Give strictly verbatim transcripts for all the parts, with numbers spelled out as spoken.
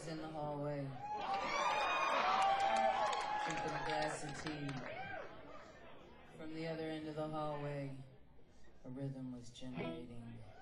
was in the hallway, drinking a glass of tea. From the other end of the hallway, a rhythm was generating.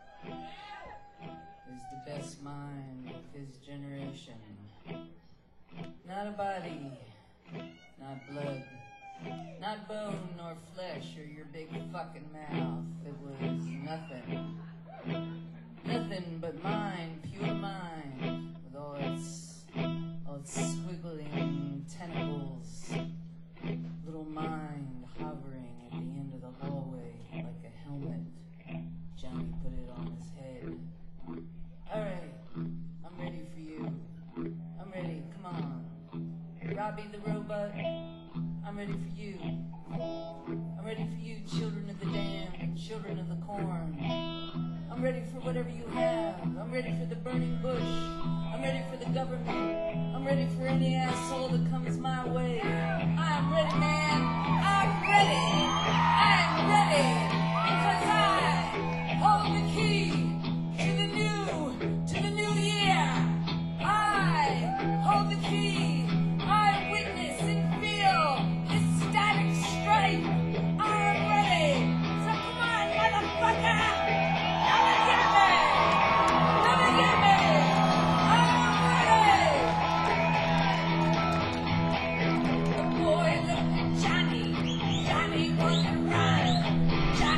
Is the best mind of his generation. Not a body, not blood, not bone nor flesh or your big fucking mouth. It was nothing. Nothing but mind, pure mind, with all its, all its squiggling tentacles. Little mind hovering at the end of the hallway like a helmet. Johnny put it on his head. Alright, I'm ready for you. I'm ready, come on. Robbie the robot, I'm ready for you. I'm ready for you, children of the damned, children of the corn. I'm ready for whatever you have. I'm ready for the burning bush. I'm ready for the government. I'm ready for any asshole that comes my way. I'm ready, man. I'm ready. I'm ready. Because I hold the key to the new, to the new year. I hold the key. I witness and feel this static strife. I am ready. So come on, motherfucker. Johnny, Johnny wanna run.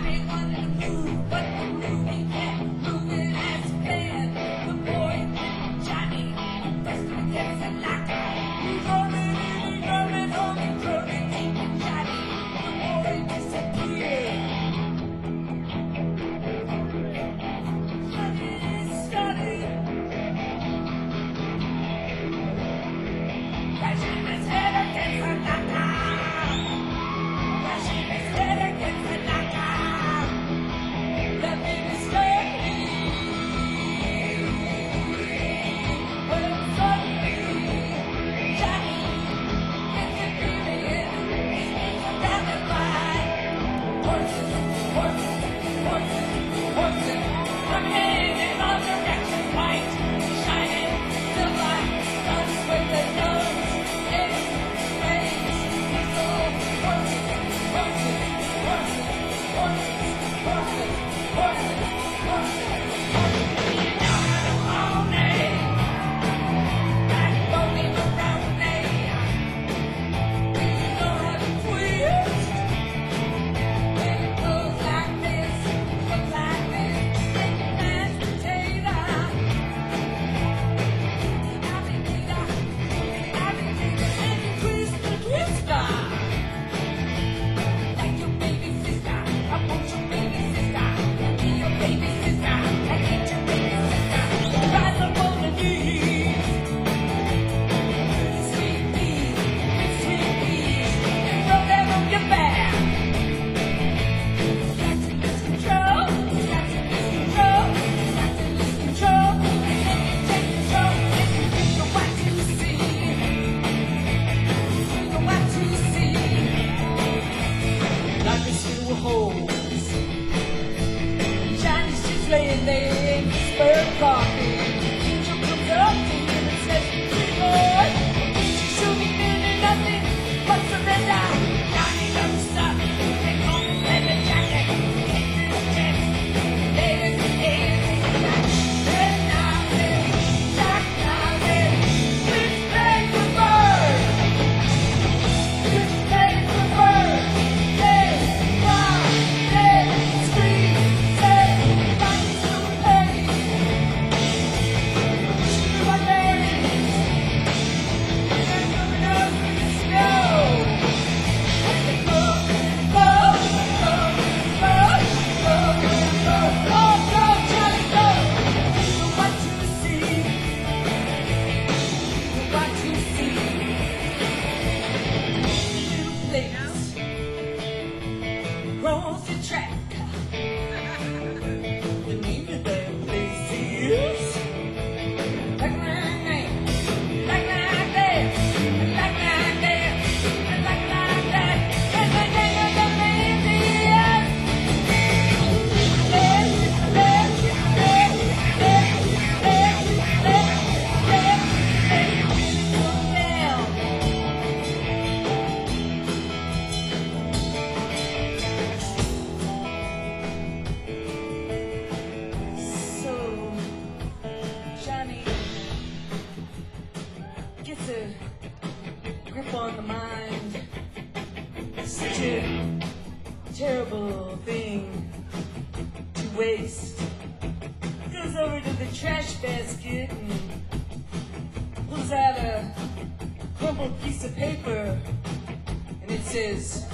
waste, goes over to the trash basket and pulls out a crumpled piece of paper, and it says,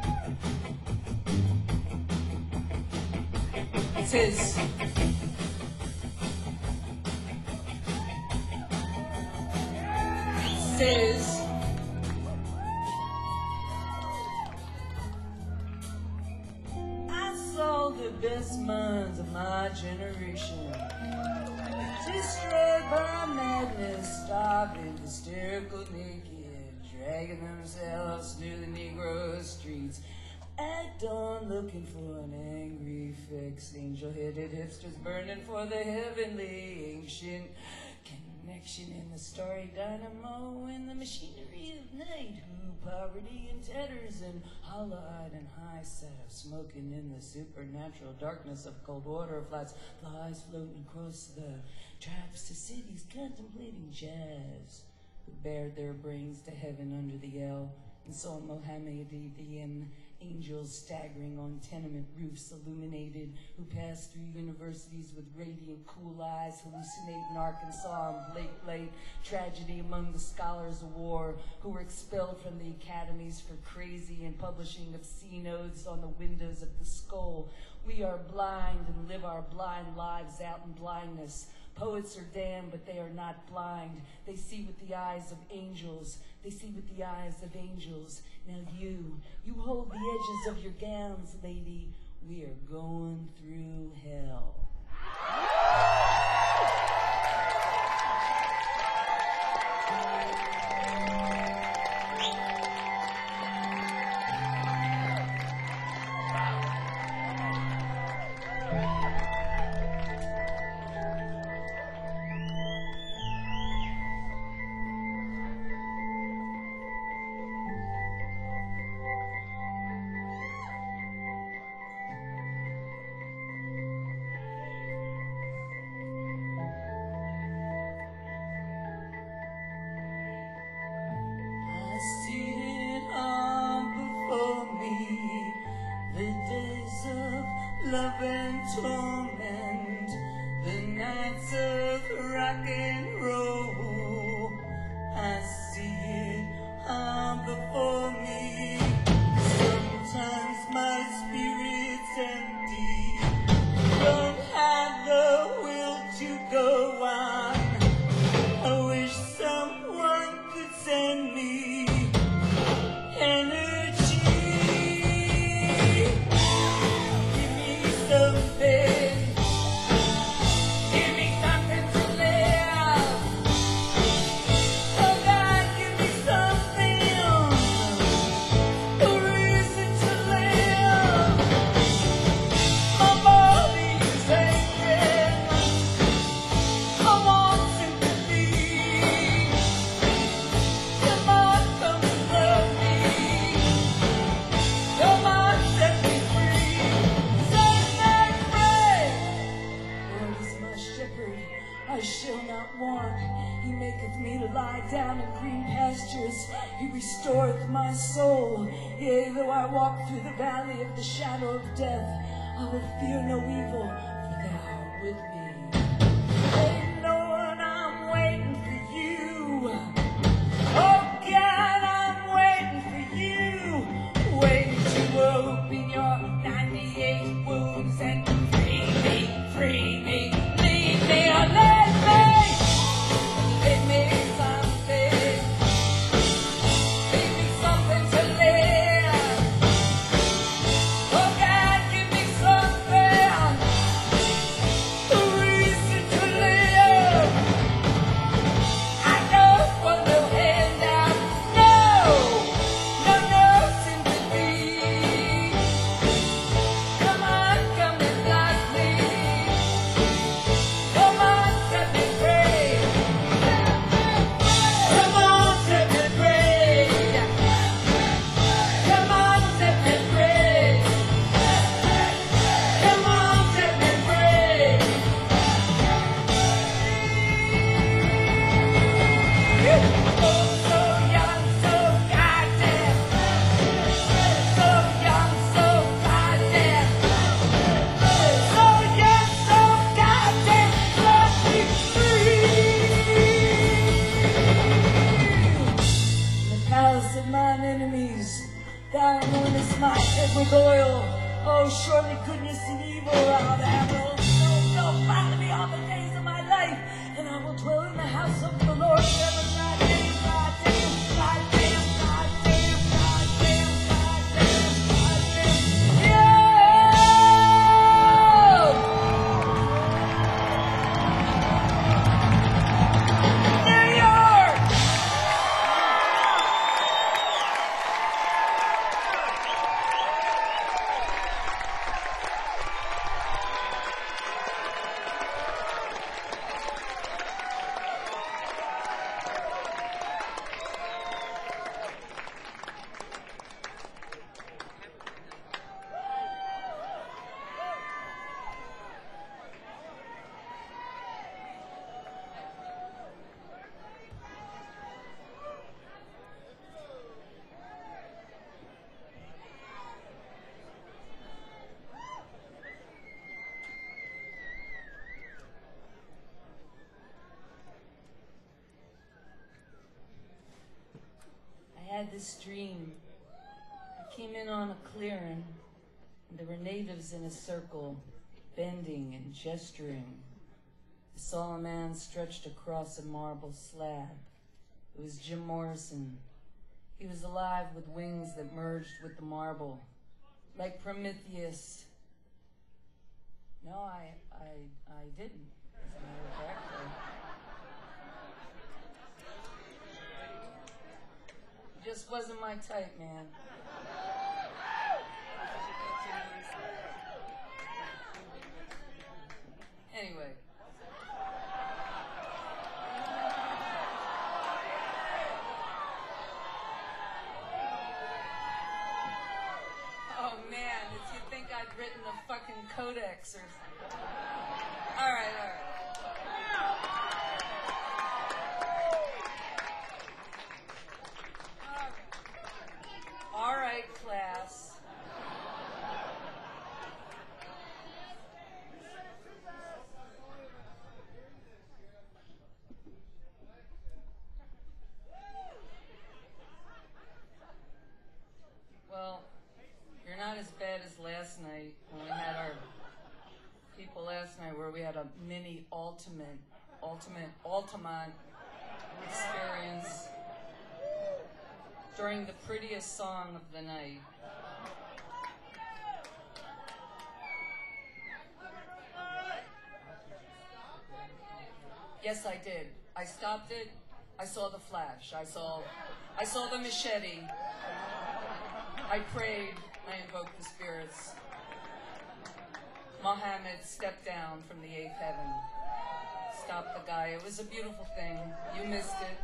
it says, it says, the best minds of my generation, destroyed by madness, starving, hysterical, naked, dragging themselves through the Negro streets, at dawn looking for an angry fix, angel-headed hipsters burning for the heavenly ancient connection in the starry dynamo in the machinery of night, who poverty and tatters and hollow-eyed and high-set of smoking in the supernatural darkness of cold water flats, flies floating across the tracks to cities contemplating jazz, who bared their brains to heaven under the L and saw Mohammedan angels staggering on tenement roofs illuminated, who passed through universities with radiant cool eyes, hallucinating in Arkansas and Blake Lake, tragedy among the scholars of war, who were expelled from the academies for crazy and publishing obscene oaths on the windows of the skull. We are blind and live our blind lives out in blindness. Poets are damned, but they are not blind. They see with the eyes of angels. They see with the eyes of angels. Now you, you hold the edges of your gowns, lady. We are going through hell. Love and torment, the nights of rock and roll. I see it on before me. Sometimes my spirit's empty, don't have the will to go on. I wish someone could send me energy. I shall not want. He maketh me to lie down in green pastures. He restoreth my soul. Yea, though I walk through the valley of the shadow of death, I will fear no evil, for thou art with me. Hey, Lord, I'm waiting for you. Oh, God, I'm waiting for you. Waiting to open your ninety-eight wounds and free me, free me, leave me alone. this dream. I came in on a clearing, and there were natives in a circle, bending and gesturing. I saw a man stretched across a marble slab. It was Jim Morrison. He was alive with wings that merged with the marble, like Prometheus. No, I, I, I didn't, as a matter of fact. I, just wasn't my type, man. Anyway. Oh man, did you think I'd written a fucking codex or something? All right, all right. All right, class. Well, you're not as bad as last night when we had our people last night where we had a mini ultimate, ultimate, ultimate experience during the prettiest song of the night. Yes, I did. I stopped it. I saw the flash. I saw, I saw the machete. I prayed. I invoked the spirits. Muhammad stepped down from the eighth heaven. Stopped the guy. It was a beautiful thing. You missed it.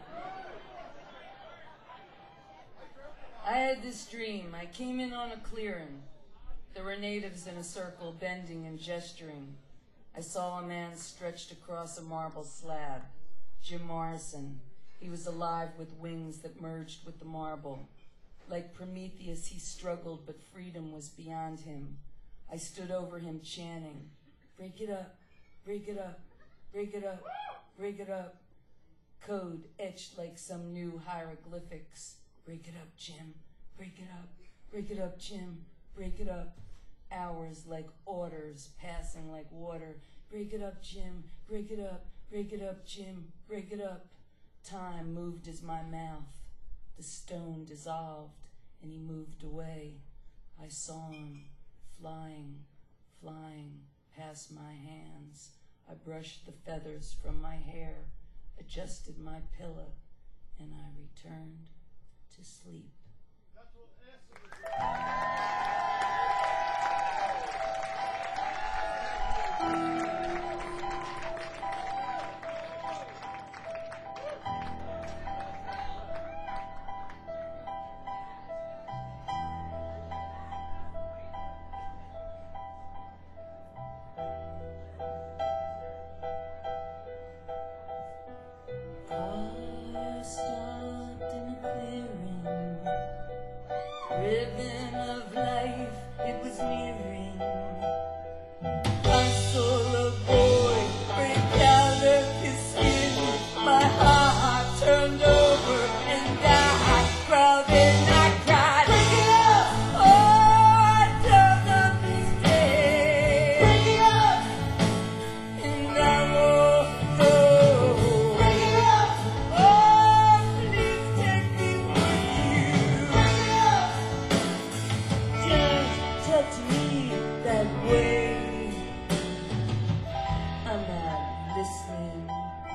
I had this dream. I came in on a clearing. There were natives in a circle, bending and gesturing. I saw a man stretched across a marble slab. Jim Morrison. He was alive with wings that merged with the marble. Like Prometheus, he struggled, but freedom was beyond him. I stood over him chanting, break it up, break it up, break it up, break it up. Code etched like some new hieroglyphics. Break it up, Jim, break it up, break it up, Jim, break it up. Hours like orders, passing like water. Break it up, Jim, break it up, break it up, Jim, break it up. Time moved as my mouth. The stone dissolved, and he moved away. I saw him flying, flying past my hands. I brushed the feathers from my hair, adjusted my pillow, and I returned to sleep. Ribbon of life, it was nearing. I saw a boy break out of his skin. My heart turned over and I cried and I cried. Break it up! Oh, I turned up his day. Break it up! And I won't go. Break it up! Oh, please take me with you. Break it up! Just touch me that way. I'm not listening.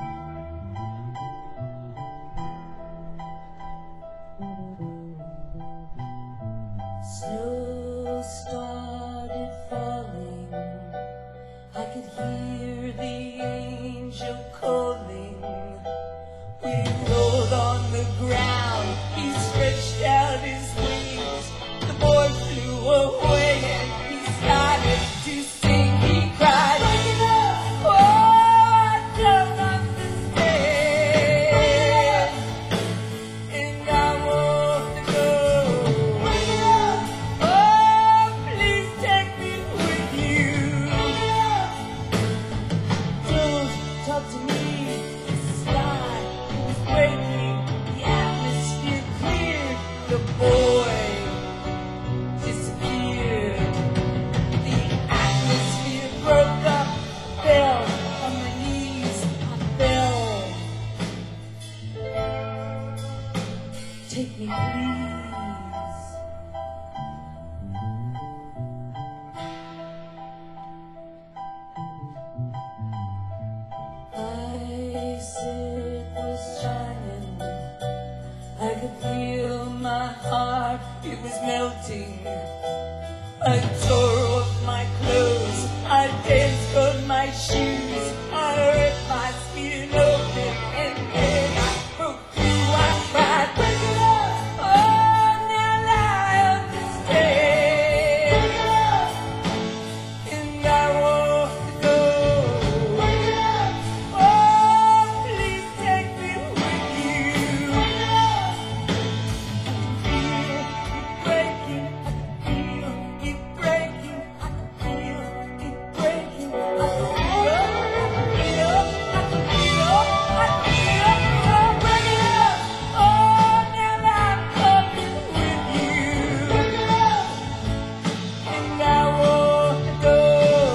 Snow started falling. I could hear the angel calling. We rolled on the ground. He stretched out his wings. The boy flew away and he started to sing. He cried, break it up! Oh, I don't understand. And I want to go. Break it up! Oh, please take me with you. Break it up! Don't talk to me wanting. I tore off my clothes, I danced on my shoes, I hurt my skin open, and then I broke through. I cried, break it up, oh, now I understand, and I want to go. Oh, please take me with you. Breaking, I can feel it breaking, I can feel it breaking, I can feel it, I can feel it, I can feel it, oh, break it up, oh, now I'm coming with you, and I want to go,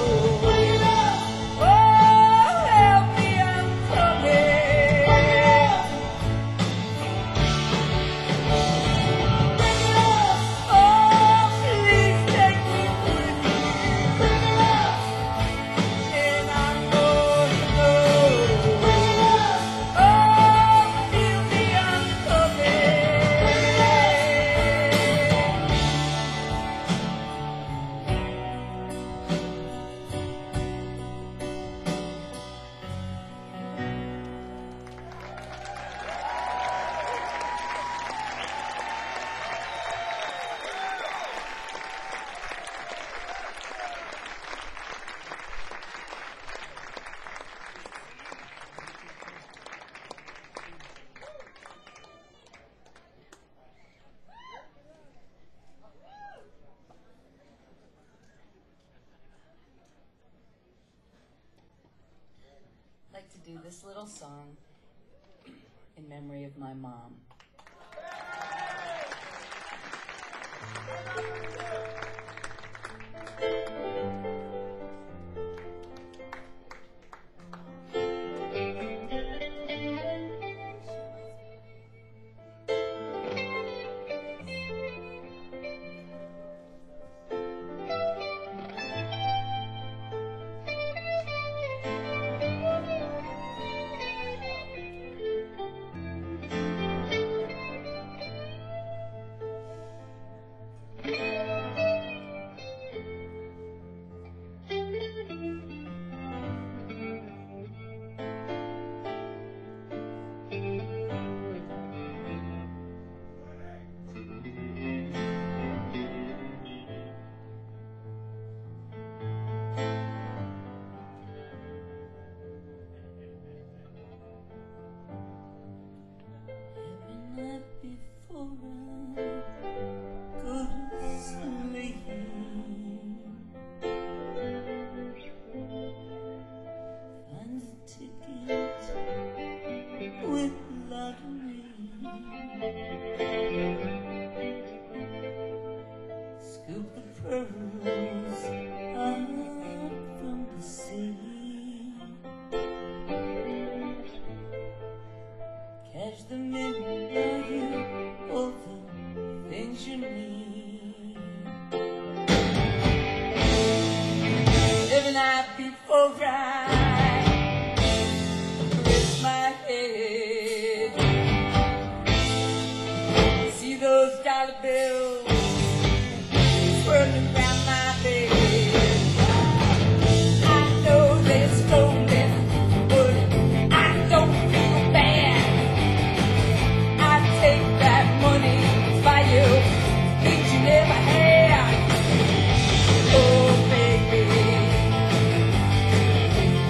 oh, help me, I'm coming, oh, please take me with you, and I'm going to go, oh, feel me, I'm coming. I'd like to do this little song in memory of my mom. Every night before I go to sleep, find a ticket with lottery, scoop the pearls out from the sea, catch the midnight you, all the things you need. Every night before I rest my head, see those dollar bills swirling round my bed. I know they're stolen, but I don't feel bad. I take that money, buy you things you never had. Oh, baby,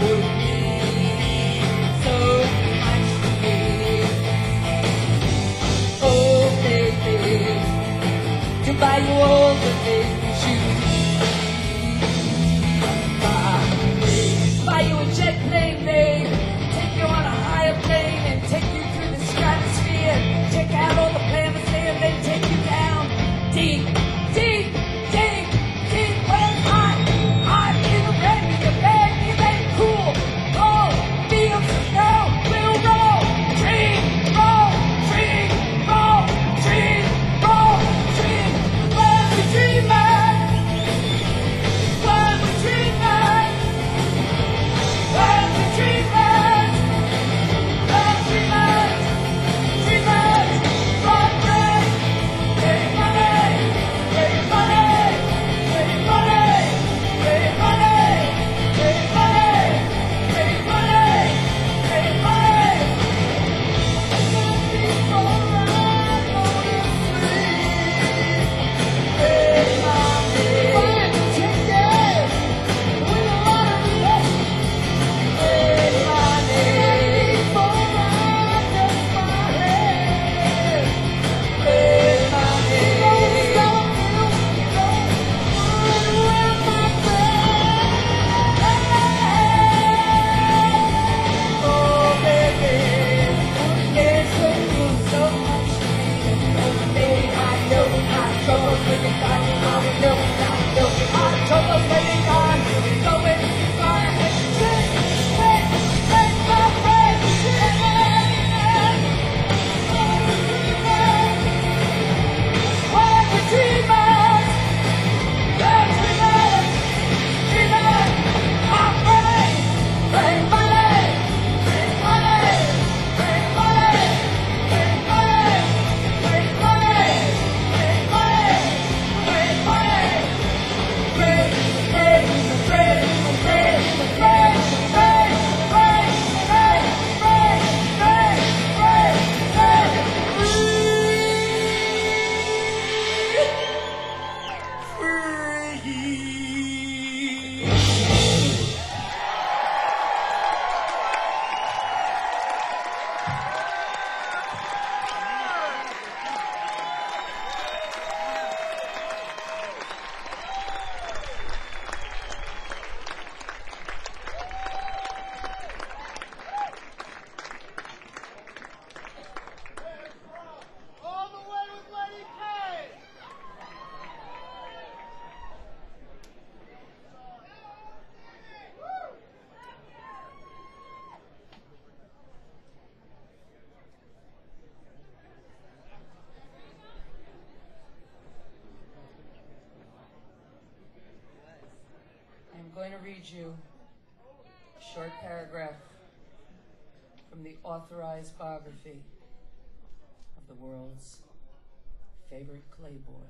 read you a short paragraph from the authorized biography of the world's favorite Playboy.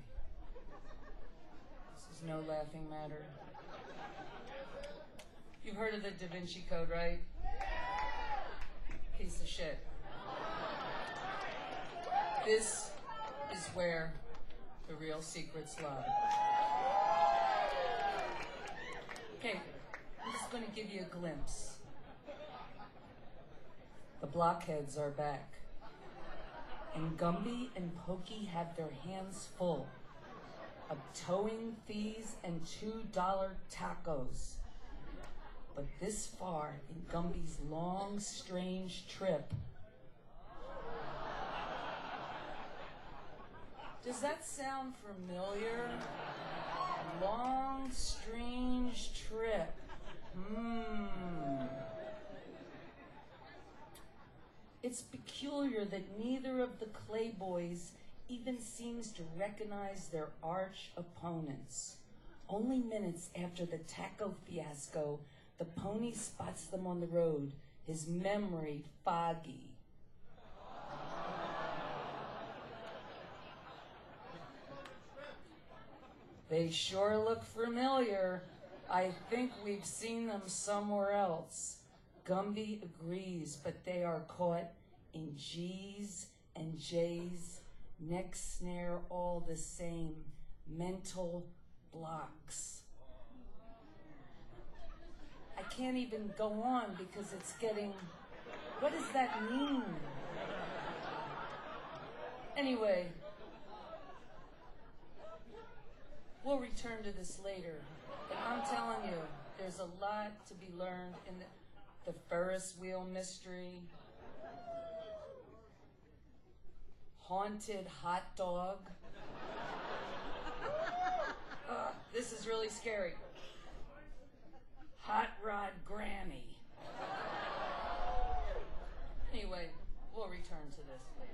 This is no laughing matter. You've heard of the Da Vinci Code, right? Piece of shit. This is where the real secrets lie. Okay, I'm just going to give you a glimpse. The blockheads are back. And Gumby and Pokey have their hands full of towing fees and two dollar tacos. But this far in Gumby's long, strange trip, does that sound familiar? Long, strange trip. Hmm. It's peculiar that neither of the Clayboys even seems to recognize their arch opponents. Only minutes after the taco fiasco, the pony spots them on the road, his memory foggy. They sure look familiar. I think we've seen them somewhere else. Gumby agrees, but they are caught in G's and J's, neck snare all the same, mental blocks. I can't even go on because it's getting, what does that mean? Anyway, we'll return to this later, but I'm telling you, there's a lot to be learned in the, the Ferris wheel mystery, haunted hot dog. Uh, this is really scary. Hot Rod Granny. Anyway, we'll return to this later.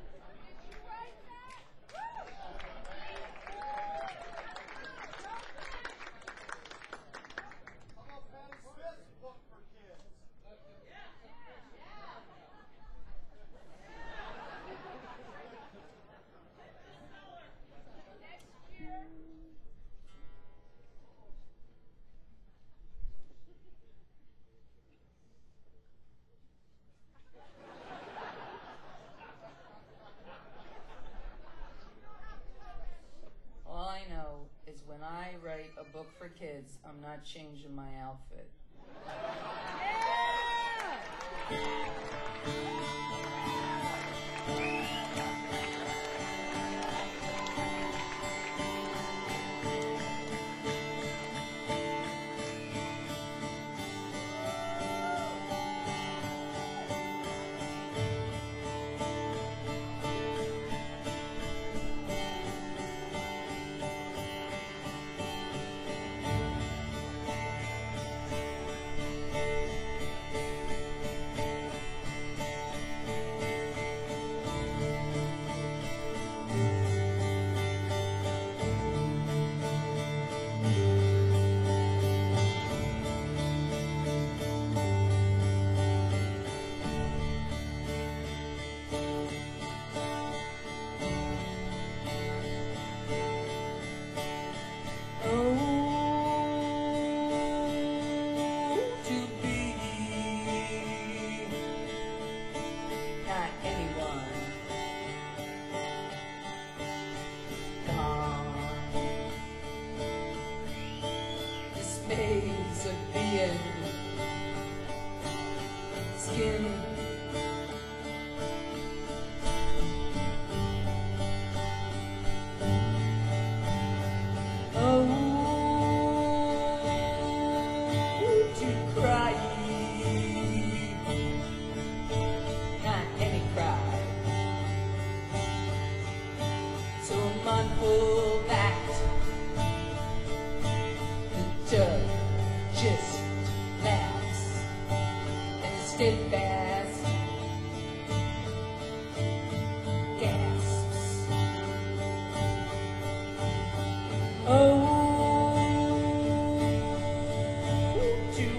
When I write a book for kids, I'm not changing my outfit. Yeah! Days of being skin. Oh, to cry, not any cry. So I'm on full back. The judge just laughs and steadfast gasps. Oh, to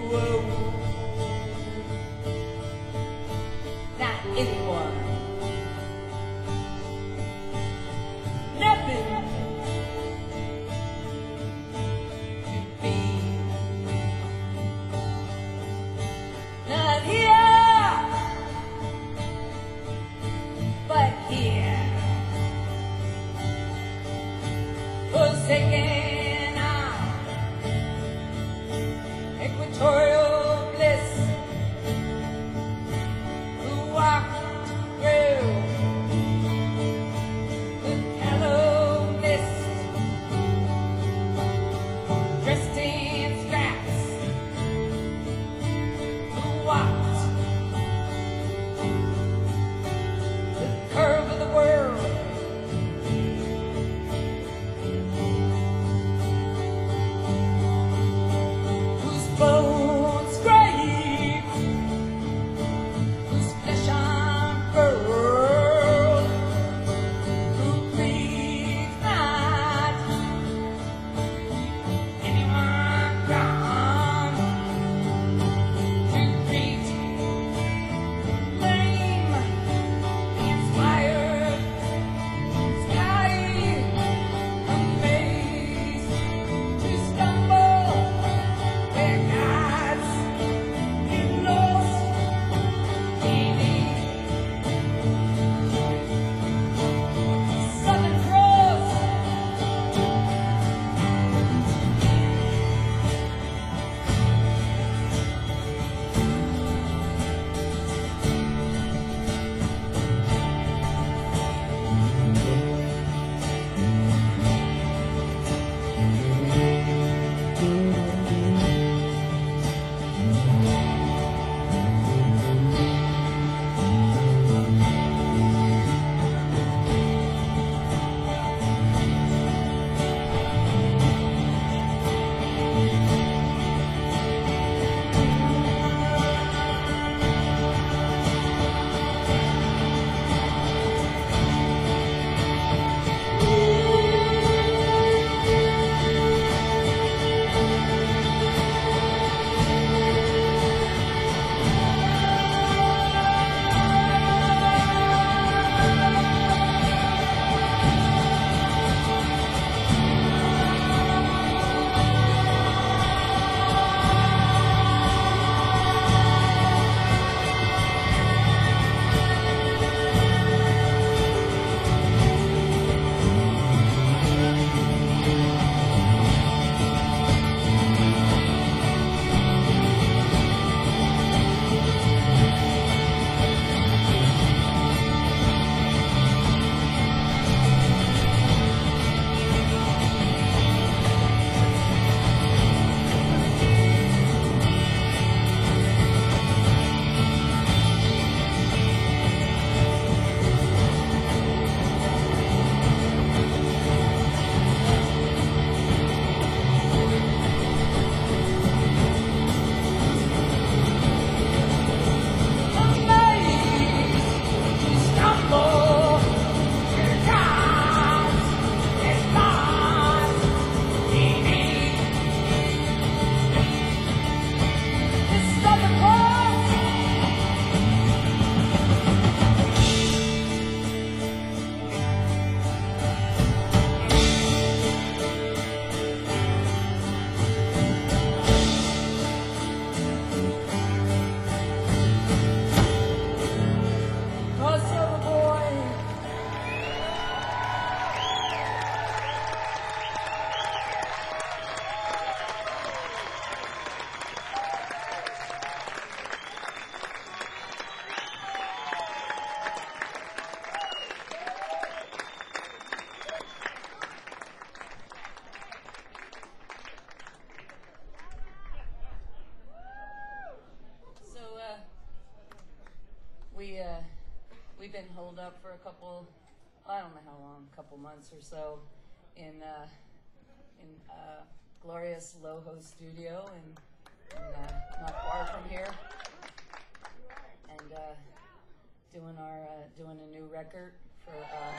we've been holed up for a couple, I don't know how long, a couple months or so, in uh, in uh, glorious Loho Studio, and, and uh, not far from here, and uh, doing our uh, doing a new record for uh,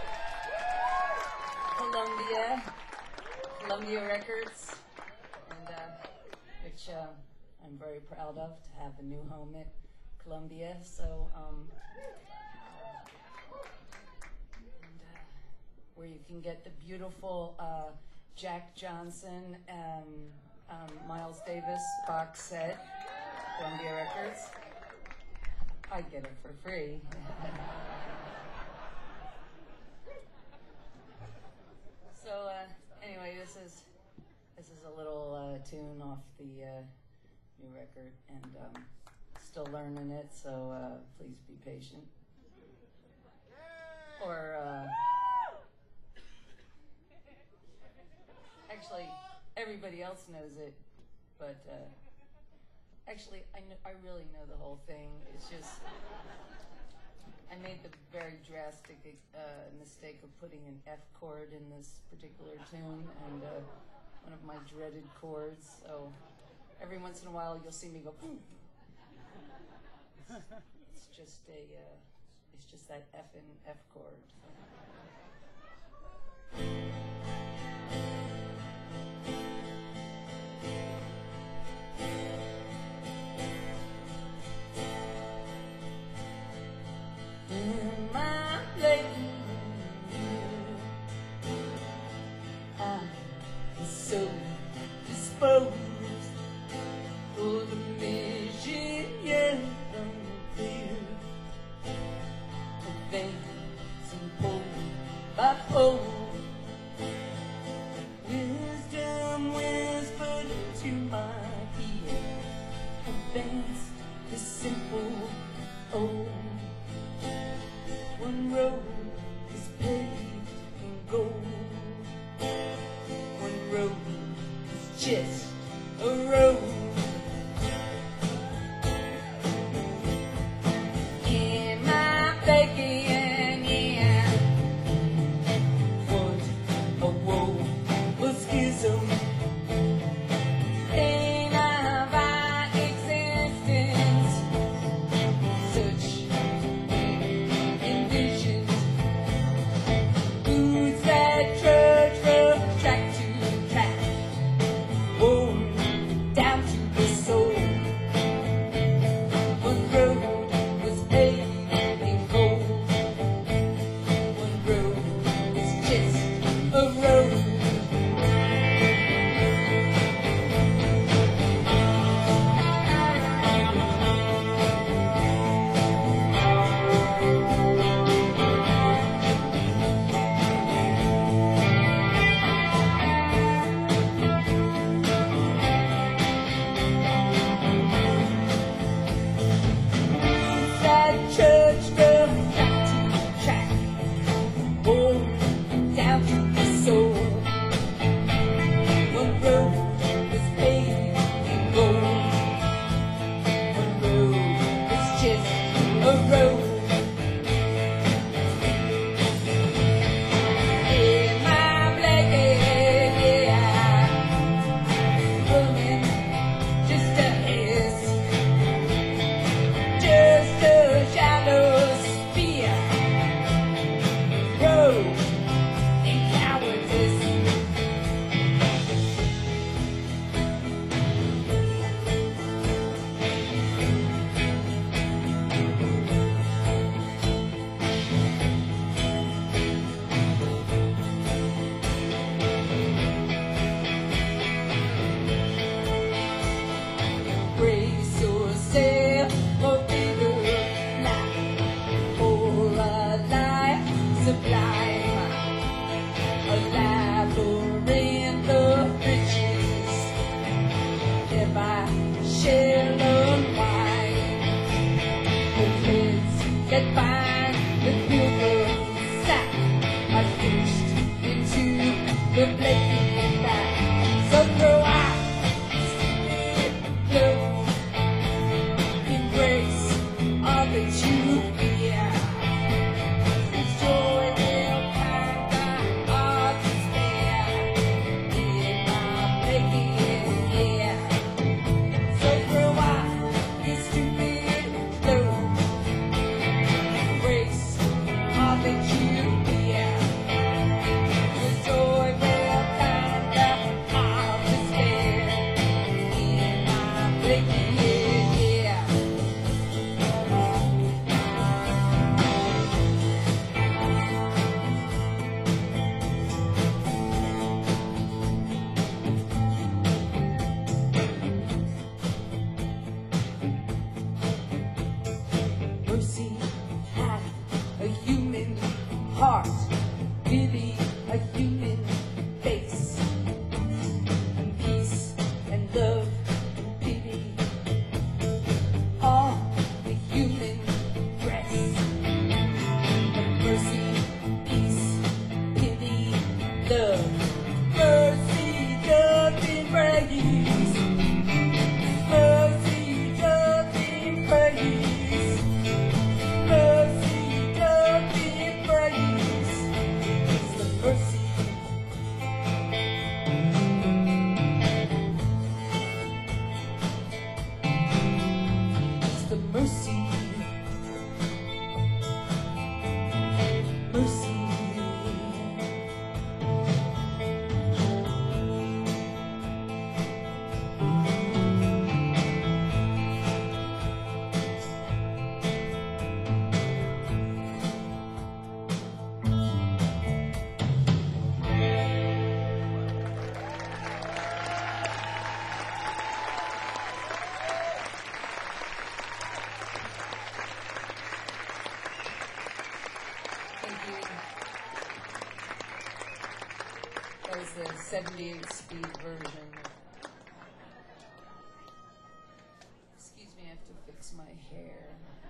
Columbia, Columbia Records, and uh, which uh, I'm very proud of, to have a new home at Columbia. So, um, and, uh, where you can get the beautiful uh, Jack Johnson and um, Miles Davis box set, Columbia Records. I get it for free. So uh, anyway, this is this is a little uh, tune off the uh, new record, and um, still learning it, so uh, please be patient. Or uh, actually, everybody else knows it, but uh, actually, I kn- I really know the whole thing. It's just I made the very drastic uh, mistake of putting an F chord in this particular tune, and uh, one of my dreaded chords. So every once in a while, you'll see me go. Boom. It's, it's just a, uh, it's just that F and F chord. In my place, I'm so disposed for the mission, yet unclear. Advancing pole by pole, wisdom whispered into my ear. Advanced the simple old. One road is paved in gold. One road is just a road. In my thinking, yeah, what a woe was schism. Pain of our existence, such boots that trudge from track to track, worn down to the soul. One road was paved in gold. One road was just a road. Church from track to track, worn down to the soul. One road was paved in gold. One road was just a road. In my blanket, yeah, running just a hiss, just a shallow spear, road in cowardice. Brace yourself for bigger life, for a life sublime, a labyrinth of riches. If I shall unwind the threads that bind the pilgrim's sack, are stitched into the blanket back. So throw out love, embrace all that you fear. seventy-eight speed version. Excuse me, I have to fix my hair.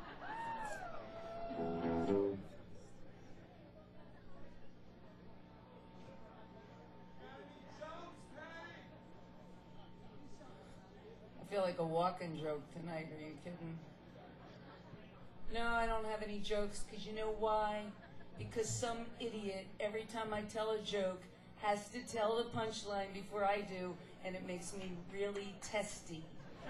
I feel like a walking joke tonight. Are you kidding? No, I don't have any jokes, because you know why? Because some idiot, every time I tell a joke, has to tell the punchline before I do, and it makes me really testy.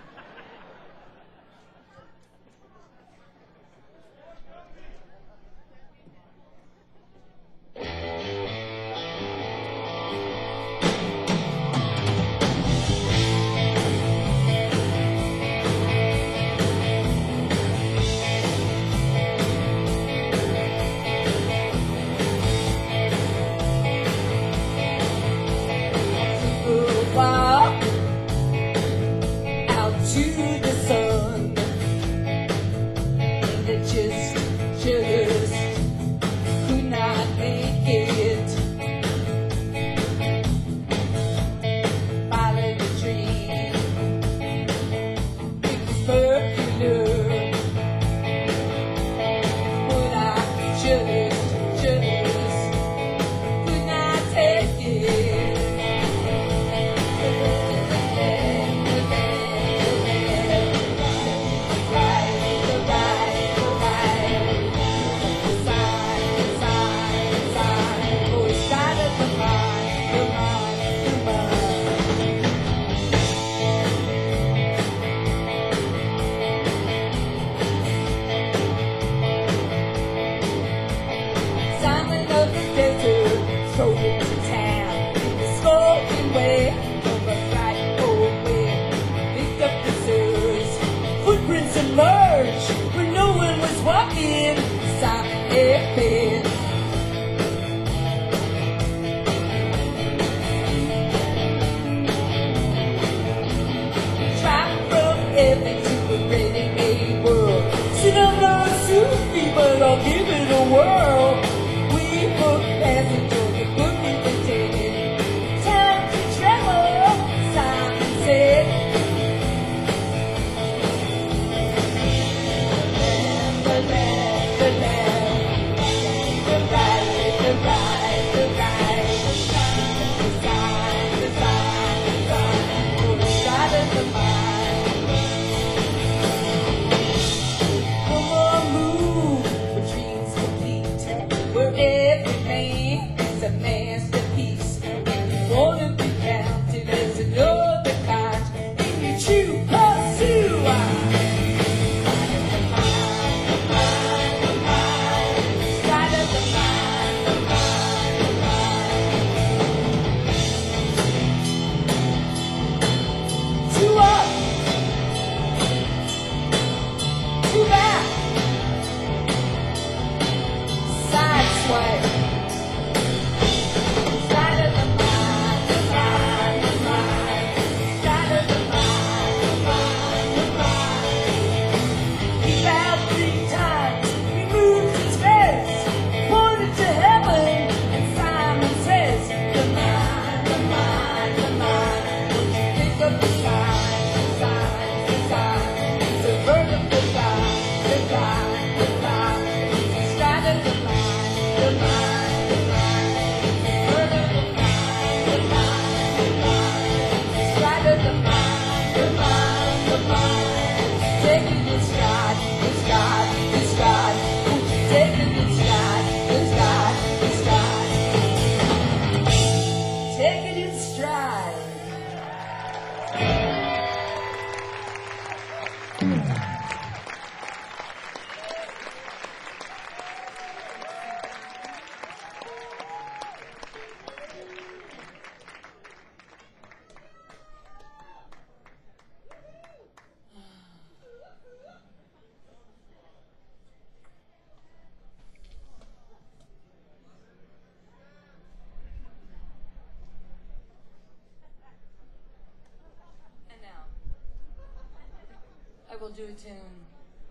I will do a tune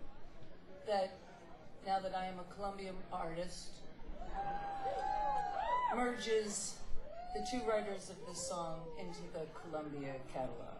that, now that I am a Colombian artist, merges the two writers of this song into the Columbia catalog.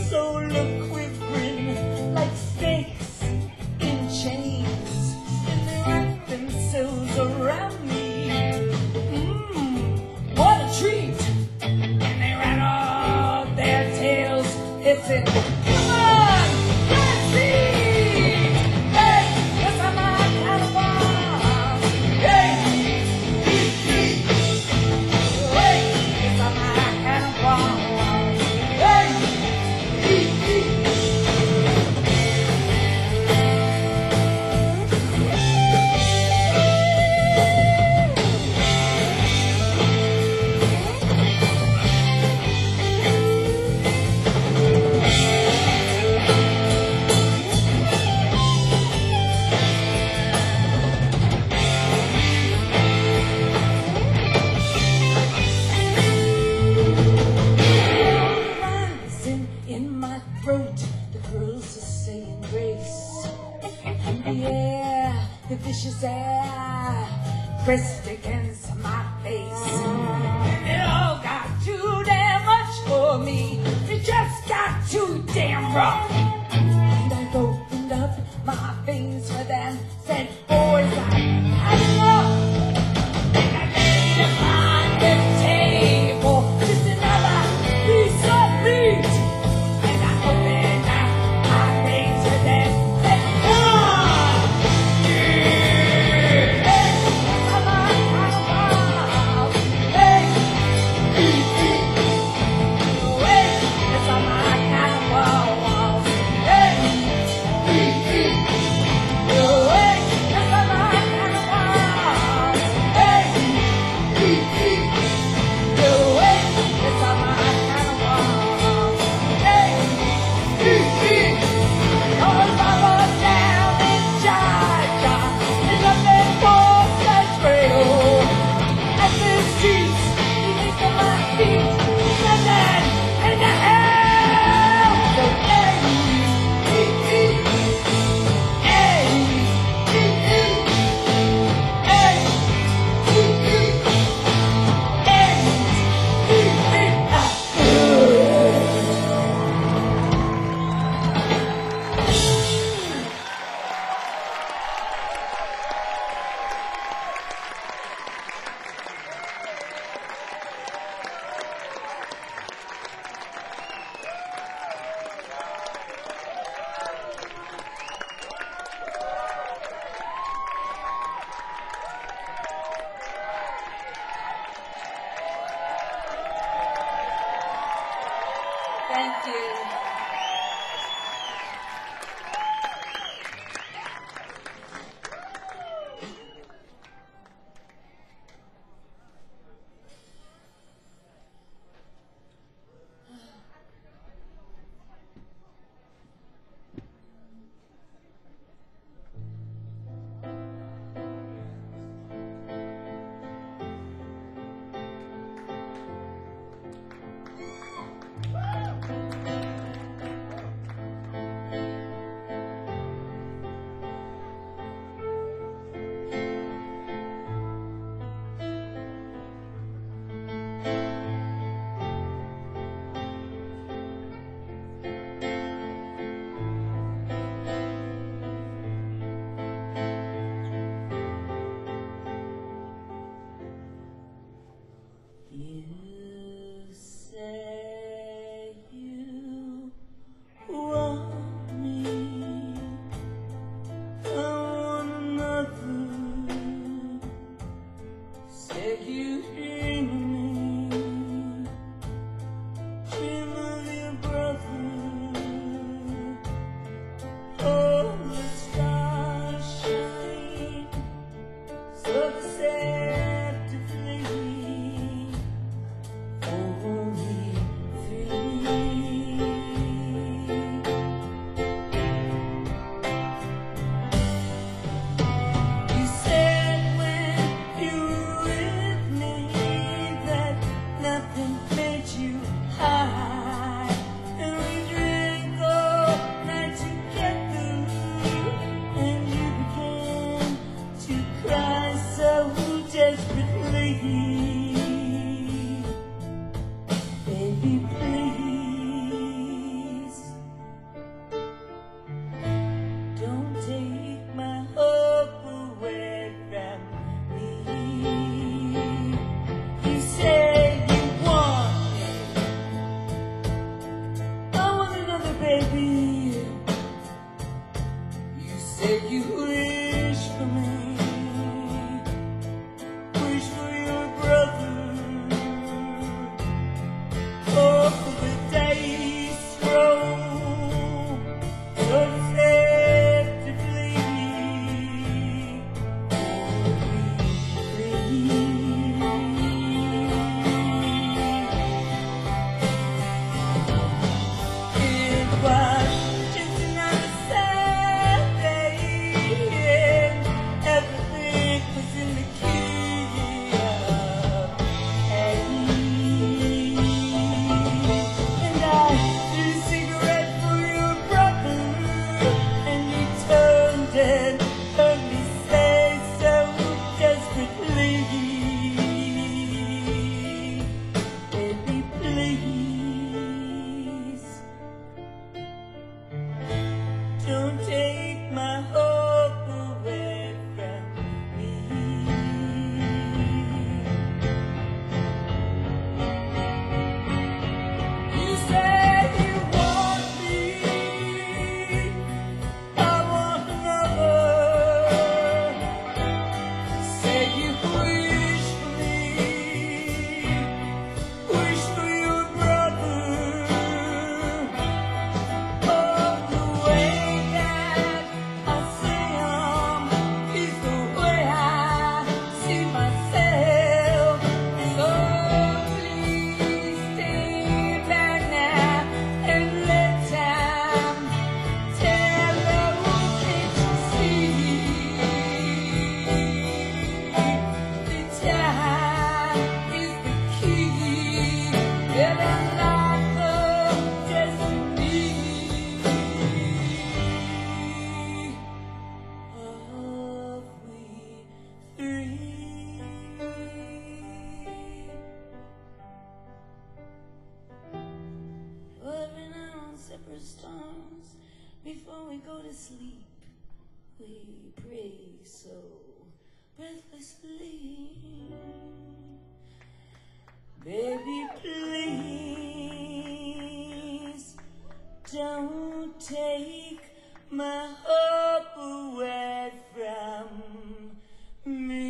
soul a-quivering like snakes in chains, and they wrap themselves around me. Mmm, what a treat! And they rattle their tails, hissing, come on, let's eat! Hey, yes, I'm a cannibal! Hey, eat, eat! Hey, yes, I'm a cannibal! Hey, eat, eat! Rising in my throat, the girls are saying grace. In the air, the vicious air pressed against my face. And it all got too damn much for me. It just got too damn rough. And I opened up my veins for them, said, boys, I've had enough. And I made them on the table, just another piece of meat. And I opened up my veins for them, said, come on! Yeah! Hey, I'm a cannibal. Hey, eat, eat. Hey, yes, I'm a cannibal. baby, you said you wish for me, wish for your brother. Oh, the dice roll so deceptively. It was just another Saturday, and everything was in the key of A. And I threw a cigarette for your brother, and you turned and heard me say so desperately, baby, please don't take my hope away from me. You said you want me, I want another. Say you wish for me, wish for your brother. Oh, the way that I see him is the way I see myself. So please stay back now and let time tell her what can't you see. The time is the key, and I'm not the destiny of we three. Well, every night on separate stars, before we go to sleep, we pray so breathlessly. Baby, please don't take my hope away from me.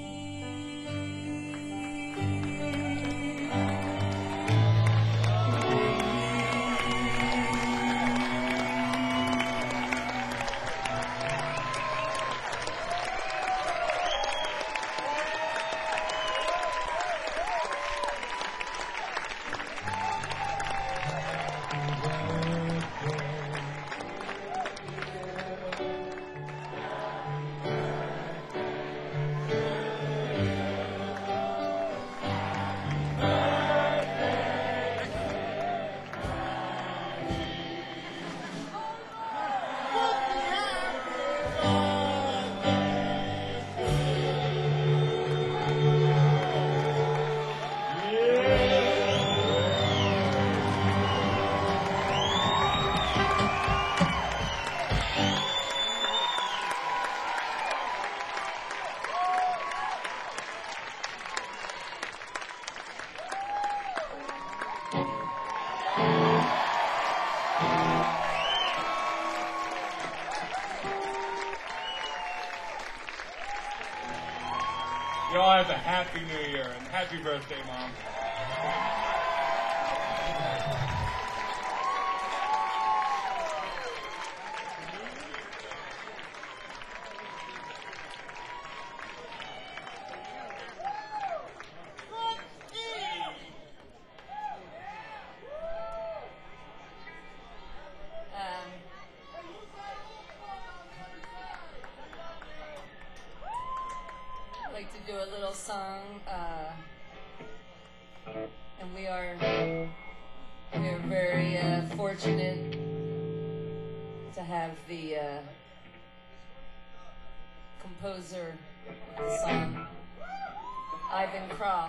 You all have a happy new year and happy birthday, Mom. Um, I'd like to do a little song, uh, and we are we are very uh, fortunate to have the uh, composer of the song, Ivan Kraw.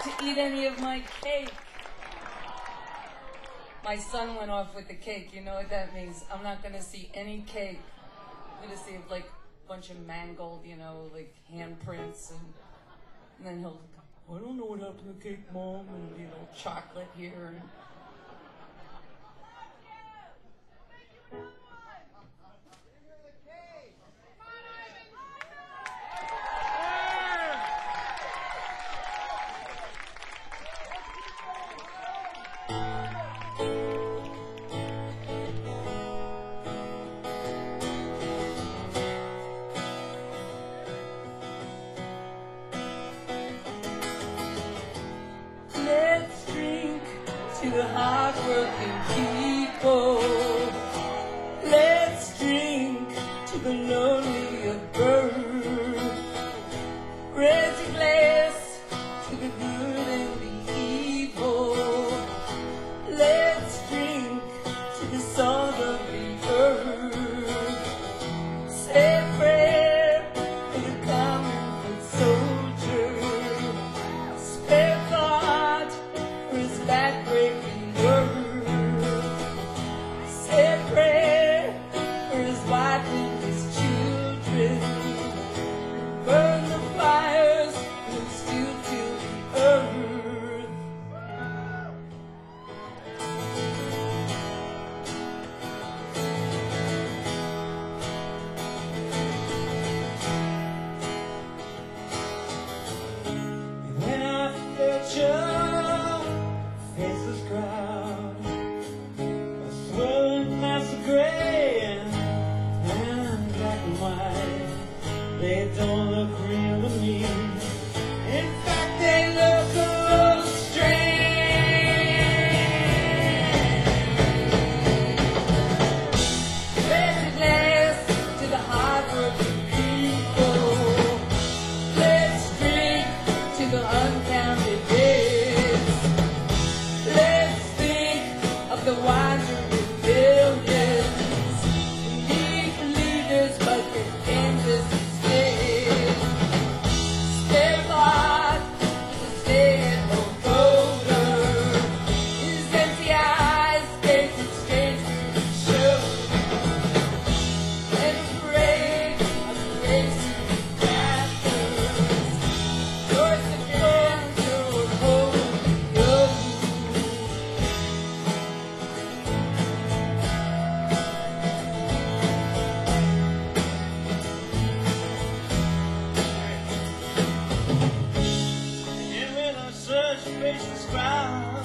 to eat any of my cake. My son went off with the cake. You know what that means? I'm not going to see any cake. I'm going to see like a bunch of mangled, you know, like handprints. And, and then he'll go, I don't know what happened to the cake, Mom. And, you know, chocolate here. And, to the hard-working people. Let's drink to the lonely of birth. Raise a glass to the good and the evil. Let's drink to the song of the earth. Say a prayer for the common foot soldier. Spare thought for his back-breaking word. Say a prayer for his wife and his children. Burn the fires and still feel the earth. And when I felt your faceless crowd, a swirling mass of gray and black and white, they don't look real to me. In fact, they look a little strange. Raise a glass to the hard-working people. Let's drink to the uncounted days. Let's think of the wandering billions. We need leaders, but they're endless instead. Spare thought to stay at home voter. His empty eyes painted strange to show. And afraid of the racing bastards. Towards the front door, home go. And when I search faceless crowd,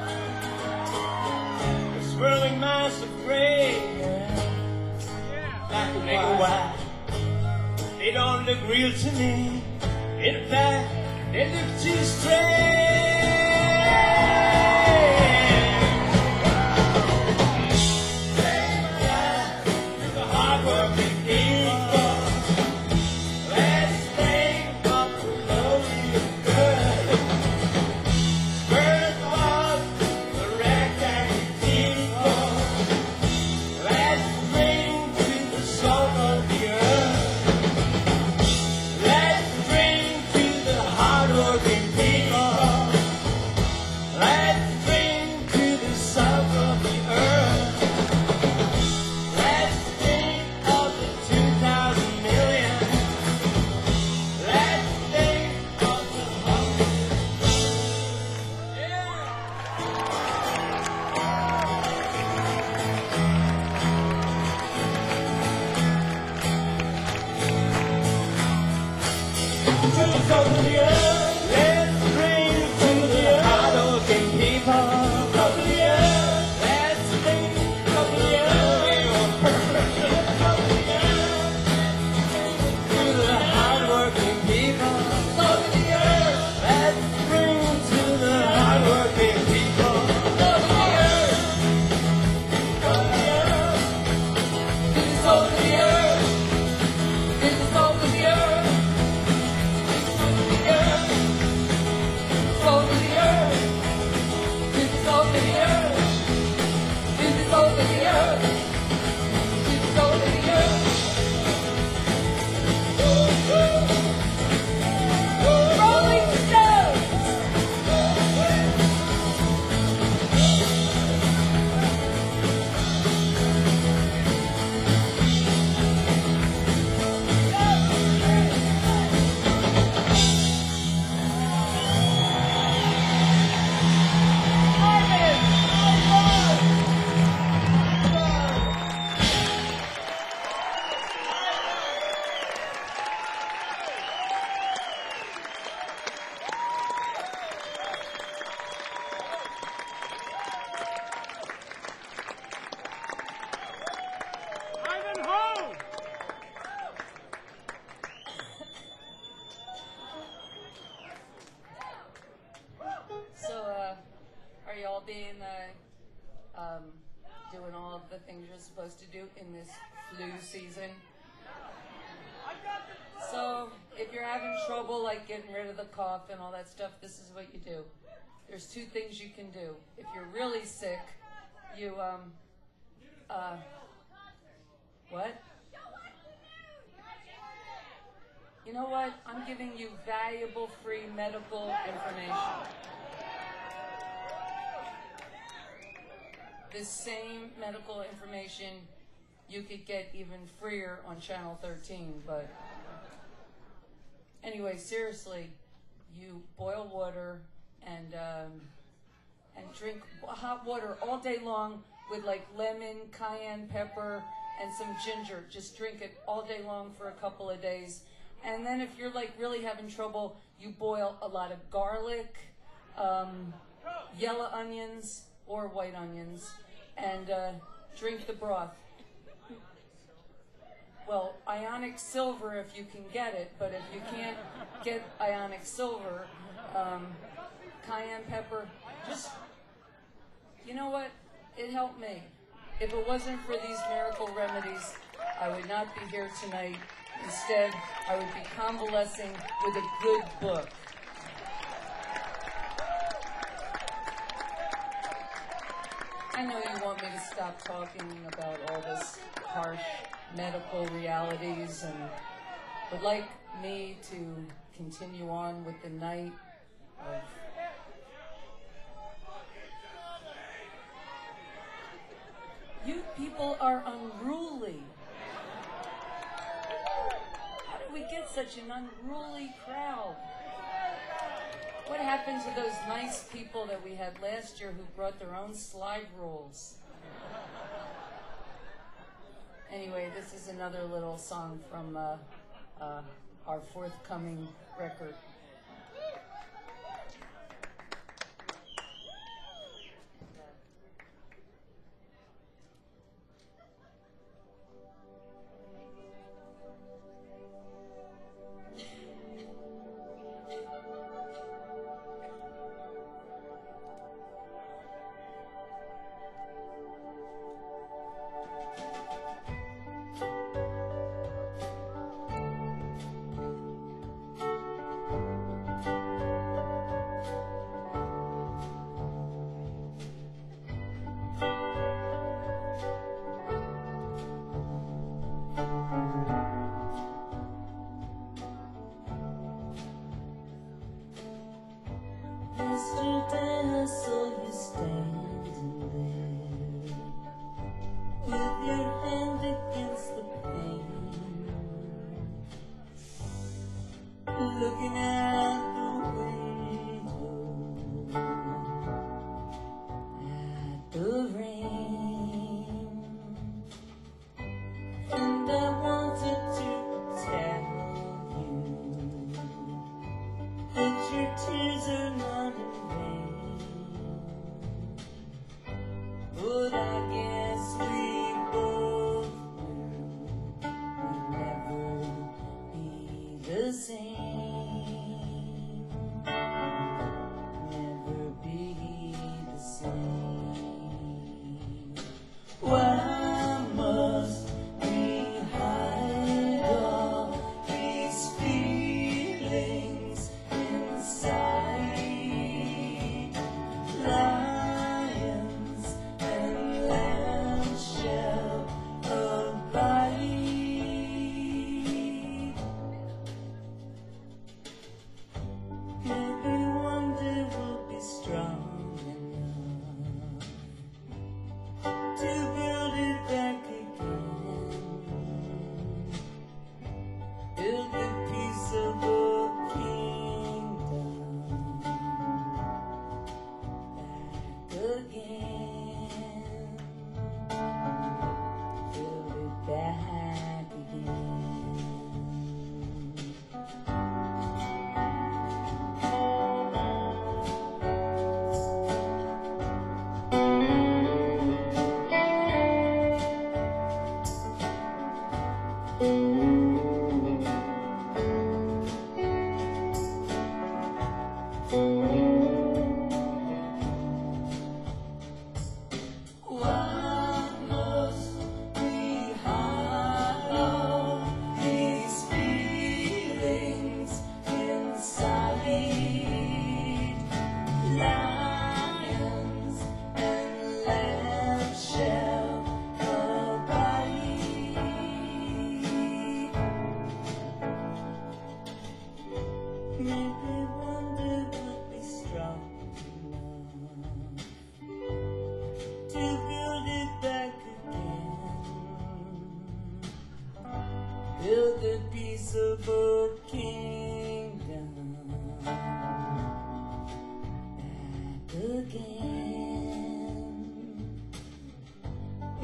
a swirling mass of gray, black and white, they don't look real to me. In fact, they look too strange. There's a hard-working people. Let's think of the lonely and good. Spirit of the ragtag people. Let's bring to the soul of the earth. Let's bring to the hard-working people. Are y'all being, uh, um, doing all of the things you're supposed to do in this flu season? So, if you're having trouble, like getting rid of the cough and all that stuff, this is what you do. There's two things you can do. If you're really sick, you, um, uh, what? You know what? I'm giving you valuable free medical information. This same medical information you could get even freer on Channel thirteen, but anyway, seriously, you boil water and um, and drink hot water all day long with like lemon, cayenne pepper, and some ginger. Just drink it all day long for a couple of days. And then if you're like really having trouble, you boil a lot of garlic, um, yellow onions or white onions, and uh, drink the broth. Well, ionic silver if you can get it, but if you can't get ionic silver, um, cayenne pepper, just, you know what? It helped me. If it wasn't for these miracle remedies, I would not be here tonight. Instead, I would be convalescing with a good book. I know you want me to stop talking about all this harsh medical realities and would like me to continue on with the night of you people are unruly. How did we get such an unruly crowd? What happened to those nice people that we had last year who brought their own slide rules? Anyway, this is another little song from uh, uh, our forthcoming record.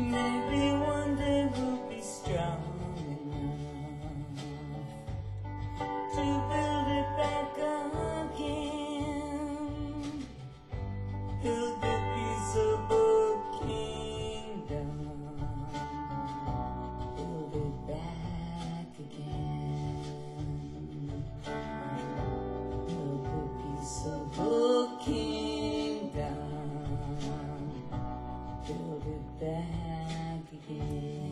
maybe one day we'll be strong enough to build it back again. Build a peaceable kingdom. Build it back again. Build a peaceable kingdom. Build it back again.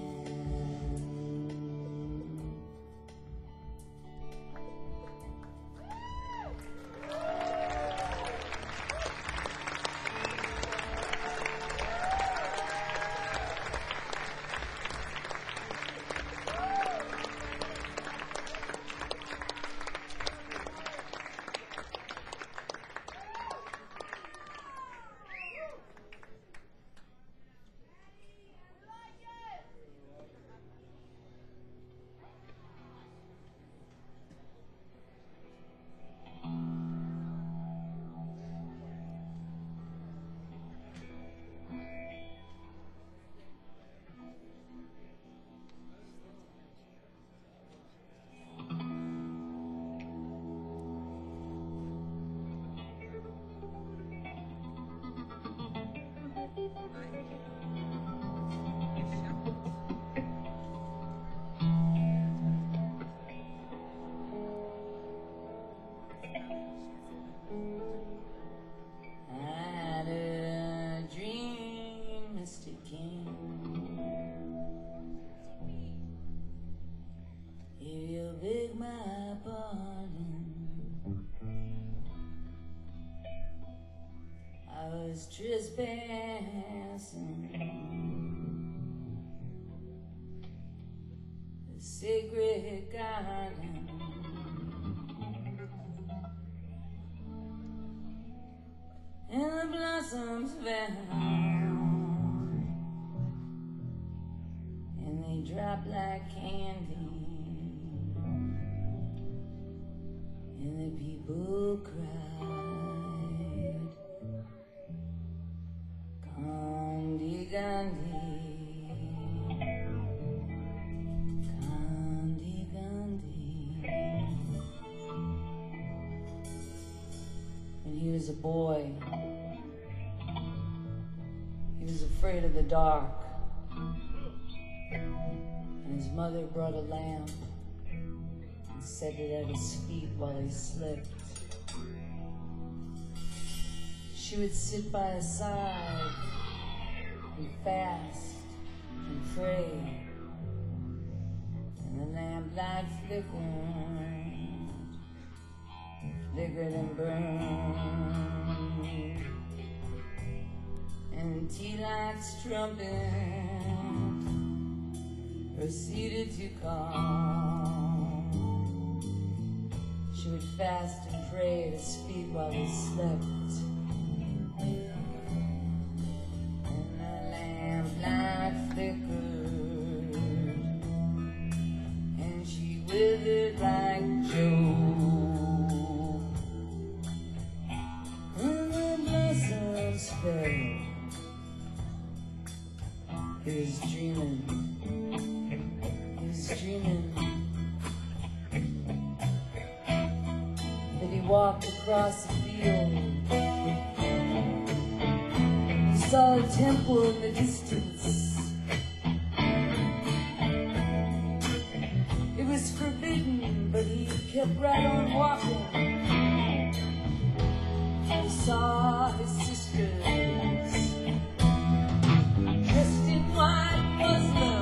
Trespassing the sacred garden, and the blossoms fell, and they drop like candy, and the people cried. Gandhi, Gandhi, Gandhi, Gandhi. When he was a boy, he was afraid of the dark, and his mother brought a lamp and set it at his feet while he slept. She would sit by his side and fast and pray, and the lamplight flickered, flickered and burned, and tea-light's trumpet proceeded to call. She would fast and pray at his feet while he slept. Light flickered, and she withered like Joe. When the blossoms fell, he was dreaming, he was dreaming that he walked across the field. Saw a temple in the distance. It was forbidden, but he kept right on walking. He saw his sisters dressed in white muslin,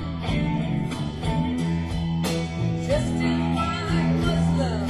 dressed in white muslin.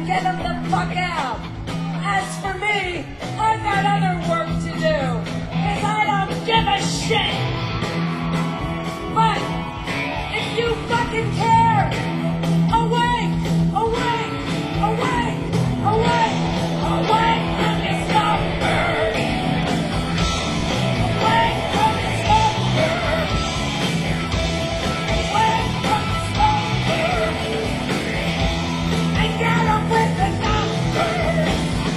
get them the fuck out. As for me, I got other work to do, cause I don't give a shit. But if you fucking care, awake, awake, awake, awake, awake from your slumber. Awake from your slumber. Awake from your slumber. And get up with the numbers.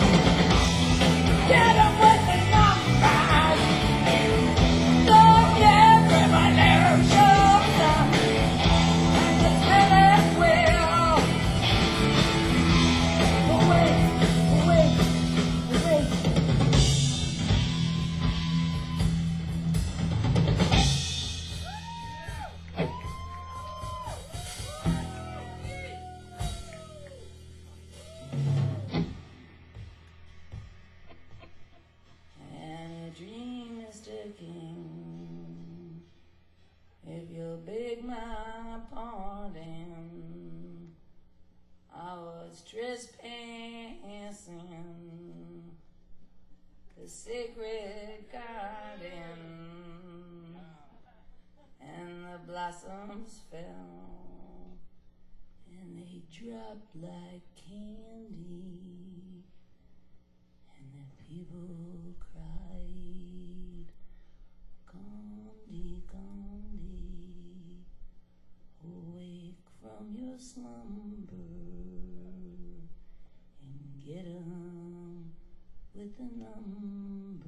Get up with the numbers. Don't let revolution and the spirit will. Awake, awake, awake. And a dream is taking. If you'll beg my pardon, I was trespassing the sacred garden, and the blossoms fell, and they dropped like candy, and the people cried, Gandhi, Gandhi, awake from your slumber and get 'em with the numbers.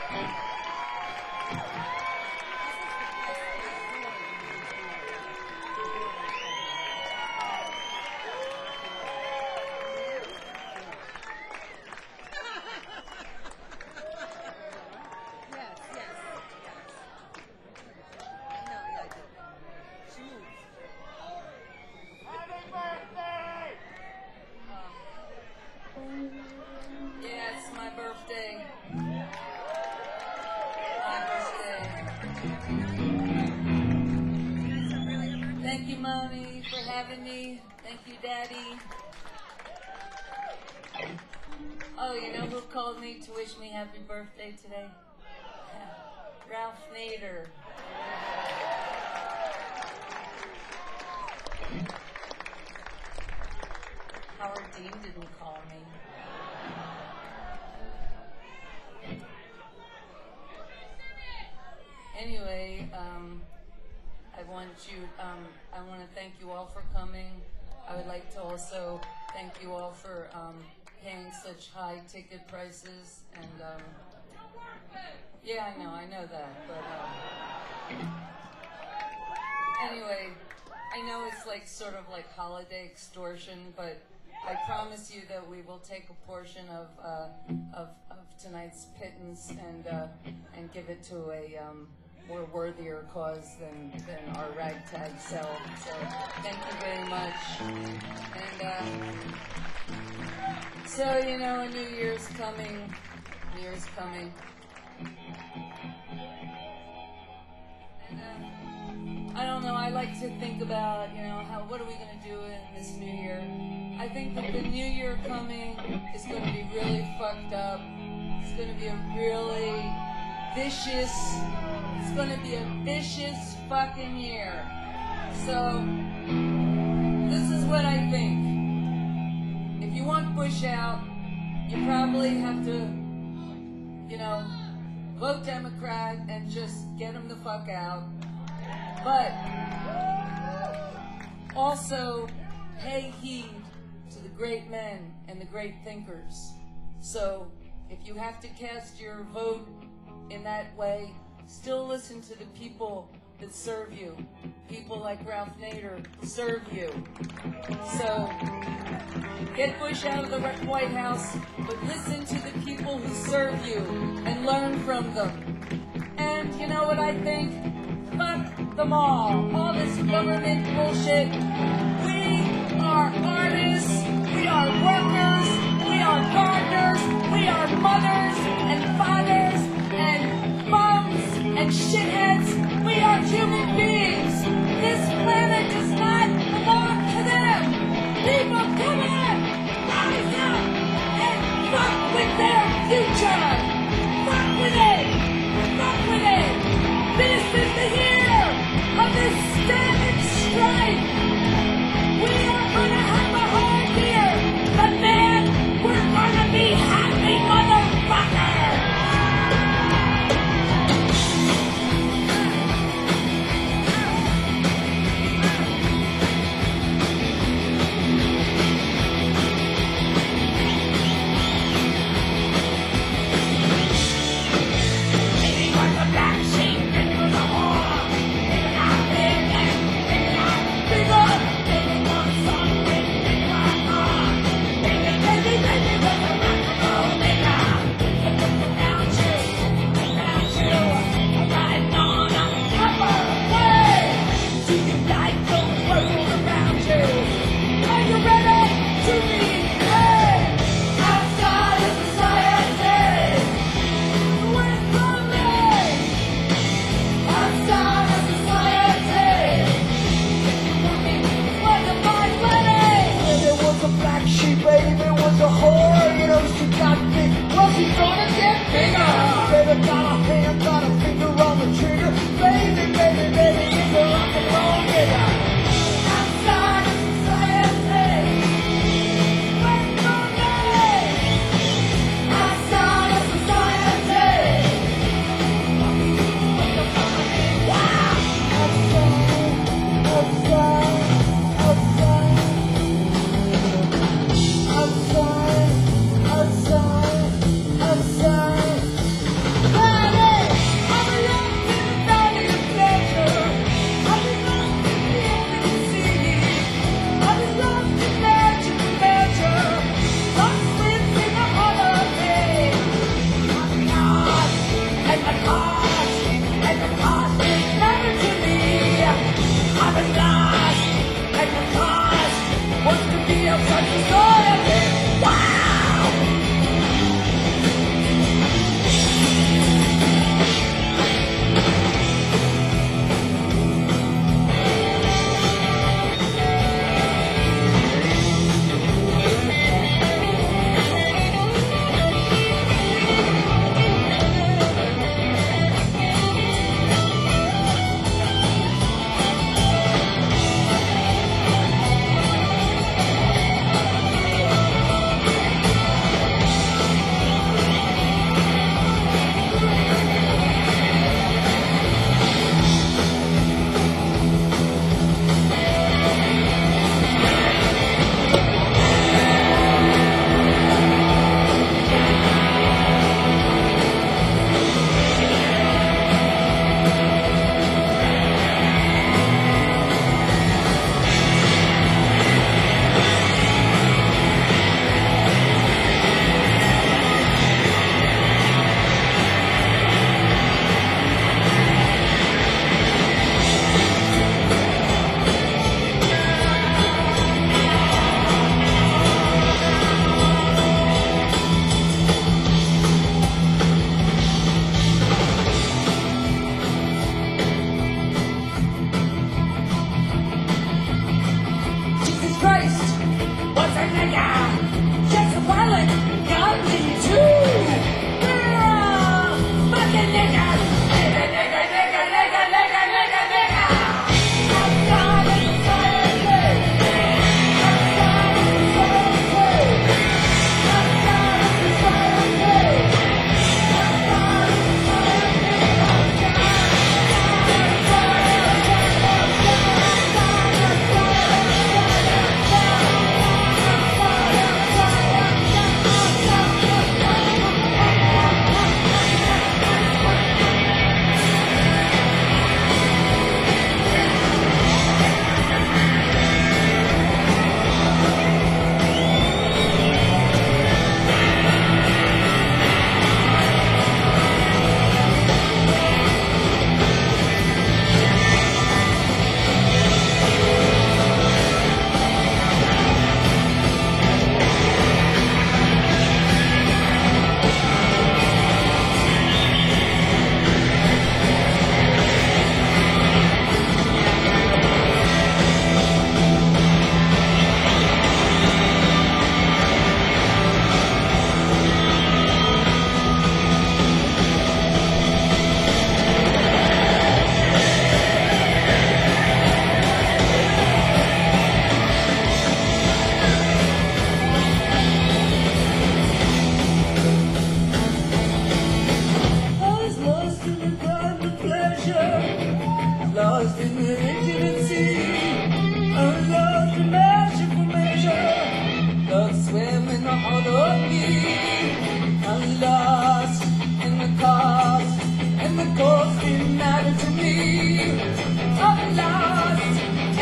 Yeah, it's my birthday. My birthday. Thank you, Mommy, for having me. Thank you, Daddy. Oh, you know who called me to wish me happy birthday today? Ralph Nader. Howard Dean didn't call me. Anyway, um, I want you, um, I want to thank you all for coming. I would like to also thank you all for um, paying such high ticket prices. And um, yeah, I know, I know that. But um, anyway, I know it's like sort of like holiday extortion, but I promise you that we will take a portion of uh, of, of tonight's pittance and uh, and give it to a um, more worthier cause than, than our ragtag self. So thank you very much. And uh, so you know, a New Year's coming. New Year's coming. And, uh, I don't know. I like to think about, you know, how what are we going to do in this New Year? I think that the New Year coming is going to be really fucked up. It's going to be a really vicious. It's going to be a vicious fucking year. So this is what I think. If you want Bush out, you probably have to, you know, vote Democrat and just get him the fuck out. But also pay heed to the great men and the great thinkers. So if you have to cast your vote in that way, still listen to the people that serve you. People like Ralph Nader serve you. So get Bush out of the White House, but listen to the people who serve you and learn from them. And you know what I think? Fuck them all. All this government bullshit. We are artists. We are workers. We are gardeners. We are mothers and fathers and moms and shitheads. We are human beings. This planet does not belong to them. People, come on! Rise up and fuck with their future! Fuck with it! Fuck with it! This is the year of the savage strike! We are gonna have a hard year, but man, we're gonna be happy, motherfuckers!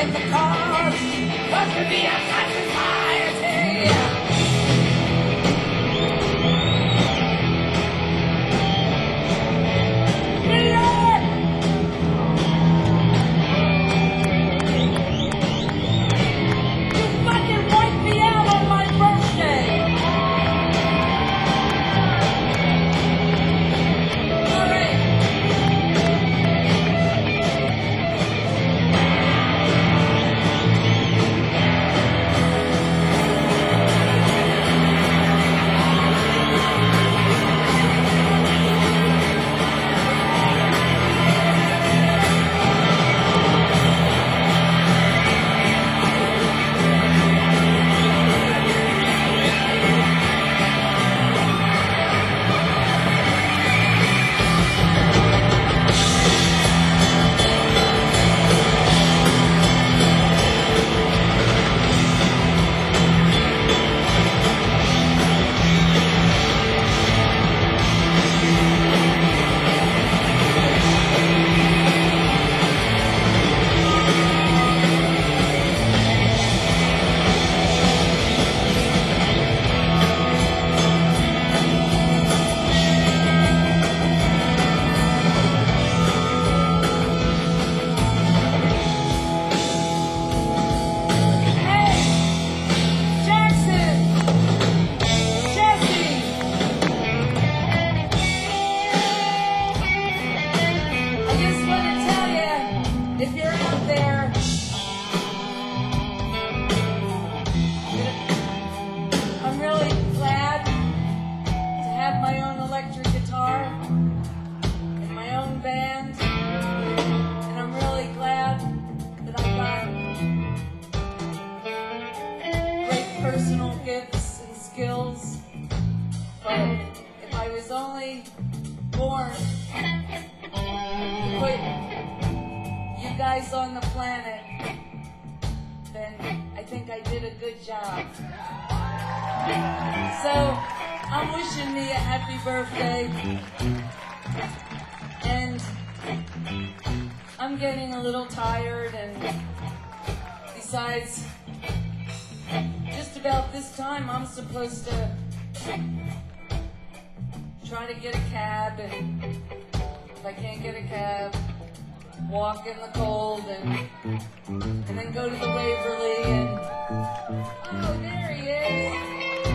in the cause. What could be a good society? On the planet, then I think I did a good job. So I'm wishing me a happy birthday, and I'm getting a little tired, and besides, just about this time I'm supposed to try to get a cab, and if I can't get a cab, walk in the cold and and then go to the Waverly and oh, there he is.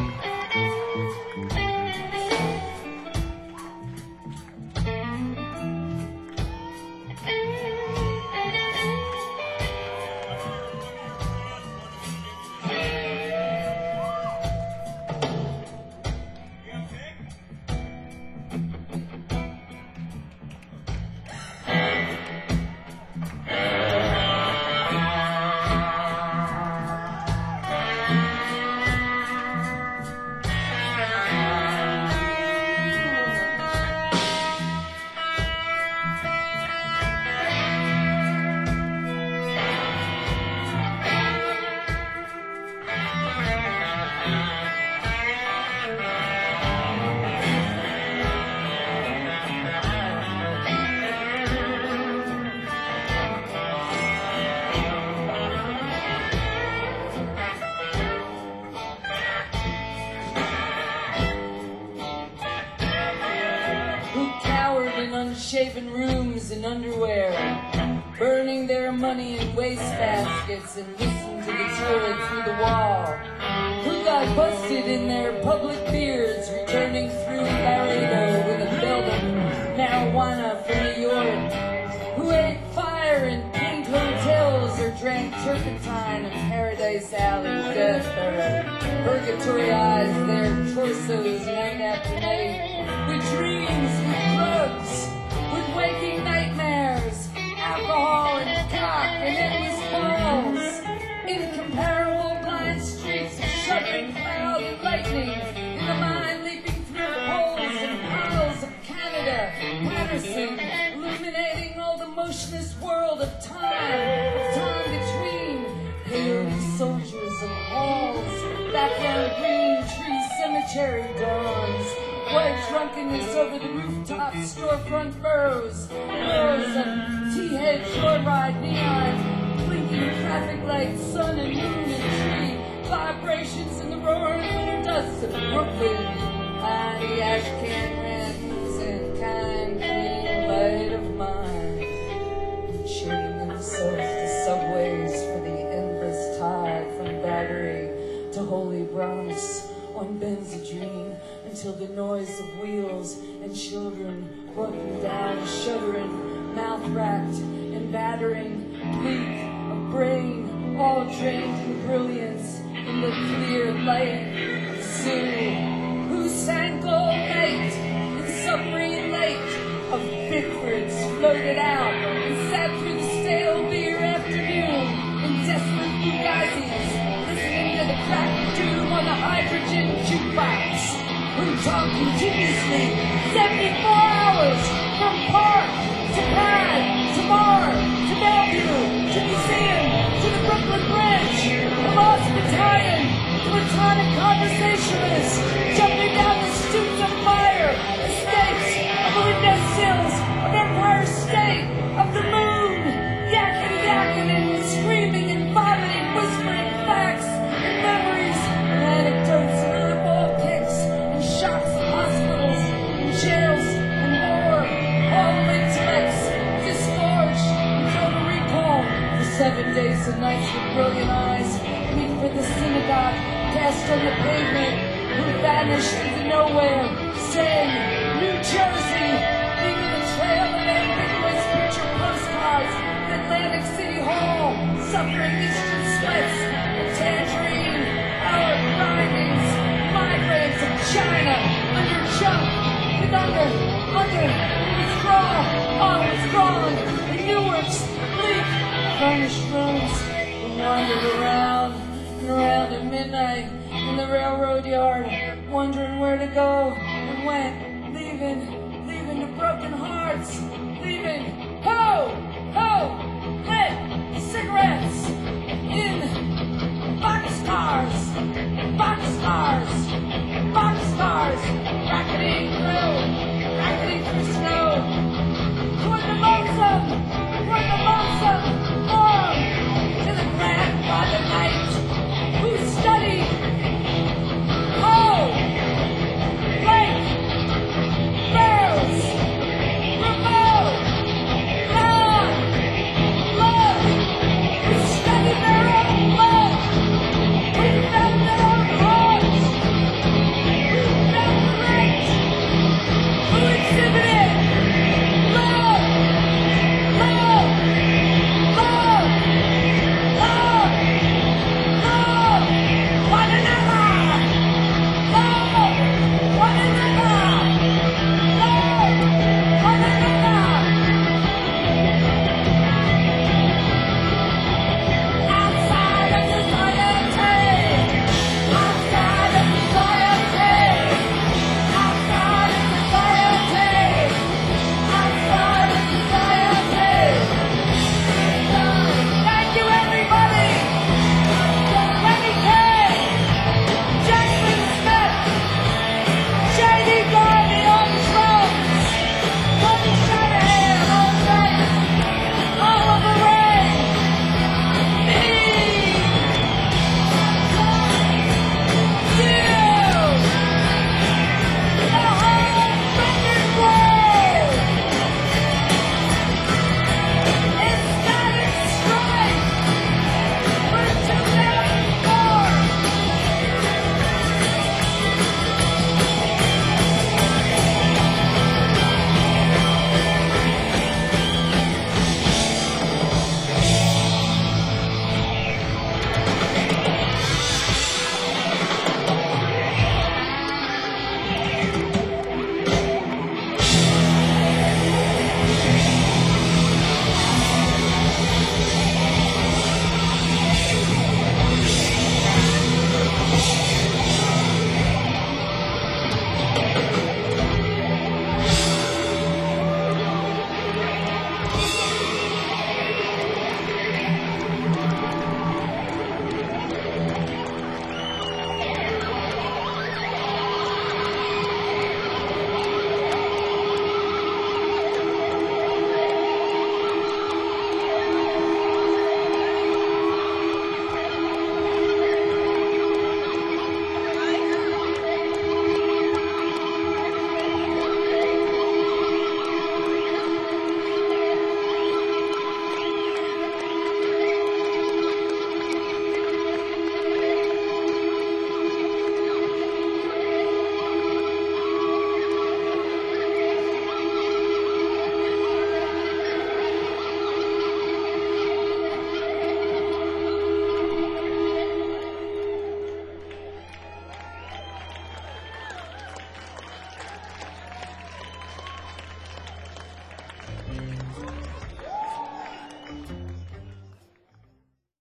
Unshaven rooms in underwear, burning their money in wastebaskets and listen to the turret through the wall. Who got busted in their public beards, returning through Laredo with a belt of marijuana from New York? Who ate fire in pink hotels or drank turpentine in Paradise Alley's death or purgatoryized their torsos night after night with dreams, with drugs, with waking nightmares, alcohol and cock and endless balls, incomparable blind streets of shuddering cloud and lightning, in the mind leaping through holes and piles of Canada, Patterson, illuminating all the motionless world of time, of time between, pale soldiers of halls, background green tree cemetery dawns, white drunkenness over the rooftop storefront burrows, rows of T-head joyride neon, blinking traffic lights, sun and moon and tree, vibrations in the roaring winter dust of Brooklyn. Mighty ash can rents and kind clean light of mine. Shading himself to subways for the endless tide from Battery to Holy Bronx on Benzedrine until the noise of wheels and children broken down, shuddering, mouth-racked and battering, bleak of brain, all drained in brilliance in the clear light of Sue, who sang all night in submarine lake of Bickfords floated out and sat through the stale beer afternoon in desperate fugazis, listening to the crack of doom on the hydrogen jukebox, who talked continuously seventy-four hours from Park to Pad to Mar to Bellevue to Museum to the Brooklyn Bridge, a lost battalion to platonic conversationalists jumping down the stoops of fire, estates of the windowsills of Empire State, of the moon, yakking, yakking and screaming and vomiting, whispering facts and memories and anecdotes and earthball kicks and shocks of hospitals and jails and war, all intellects disgorged and total recall for seven days and nights with brilliant eyes, weak for the synagogue, cast on the pavement, who vanished into nowhere, saying, New Jersey, leaving a trail of ambiguous picture postcards in Atlantic City Hall, suffering Eastern sweats and tangerine, hour grindings, migraines of China, under junk, and under, under, withdrawal, on withdrawal, in Newark's bleak, furnished rooms, and wandered around and around at midnight in the railroad yard, wondering where to go, and went, leaving, leaving the broken hearts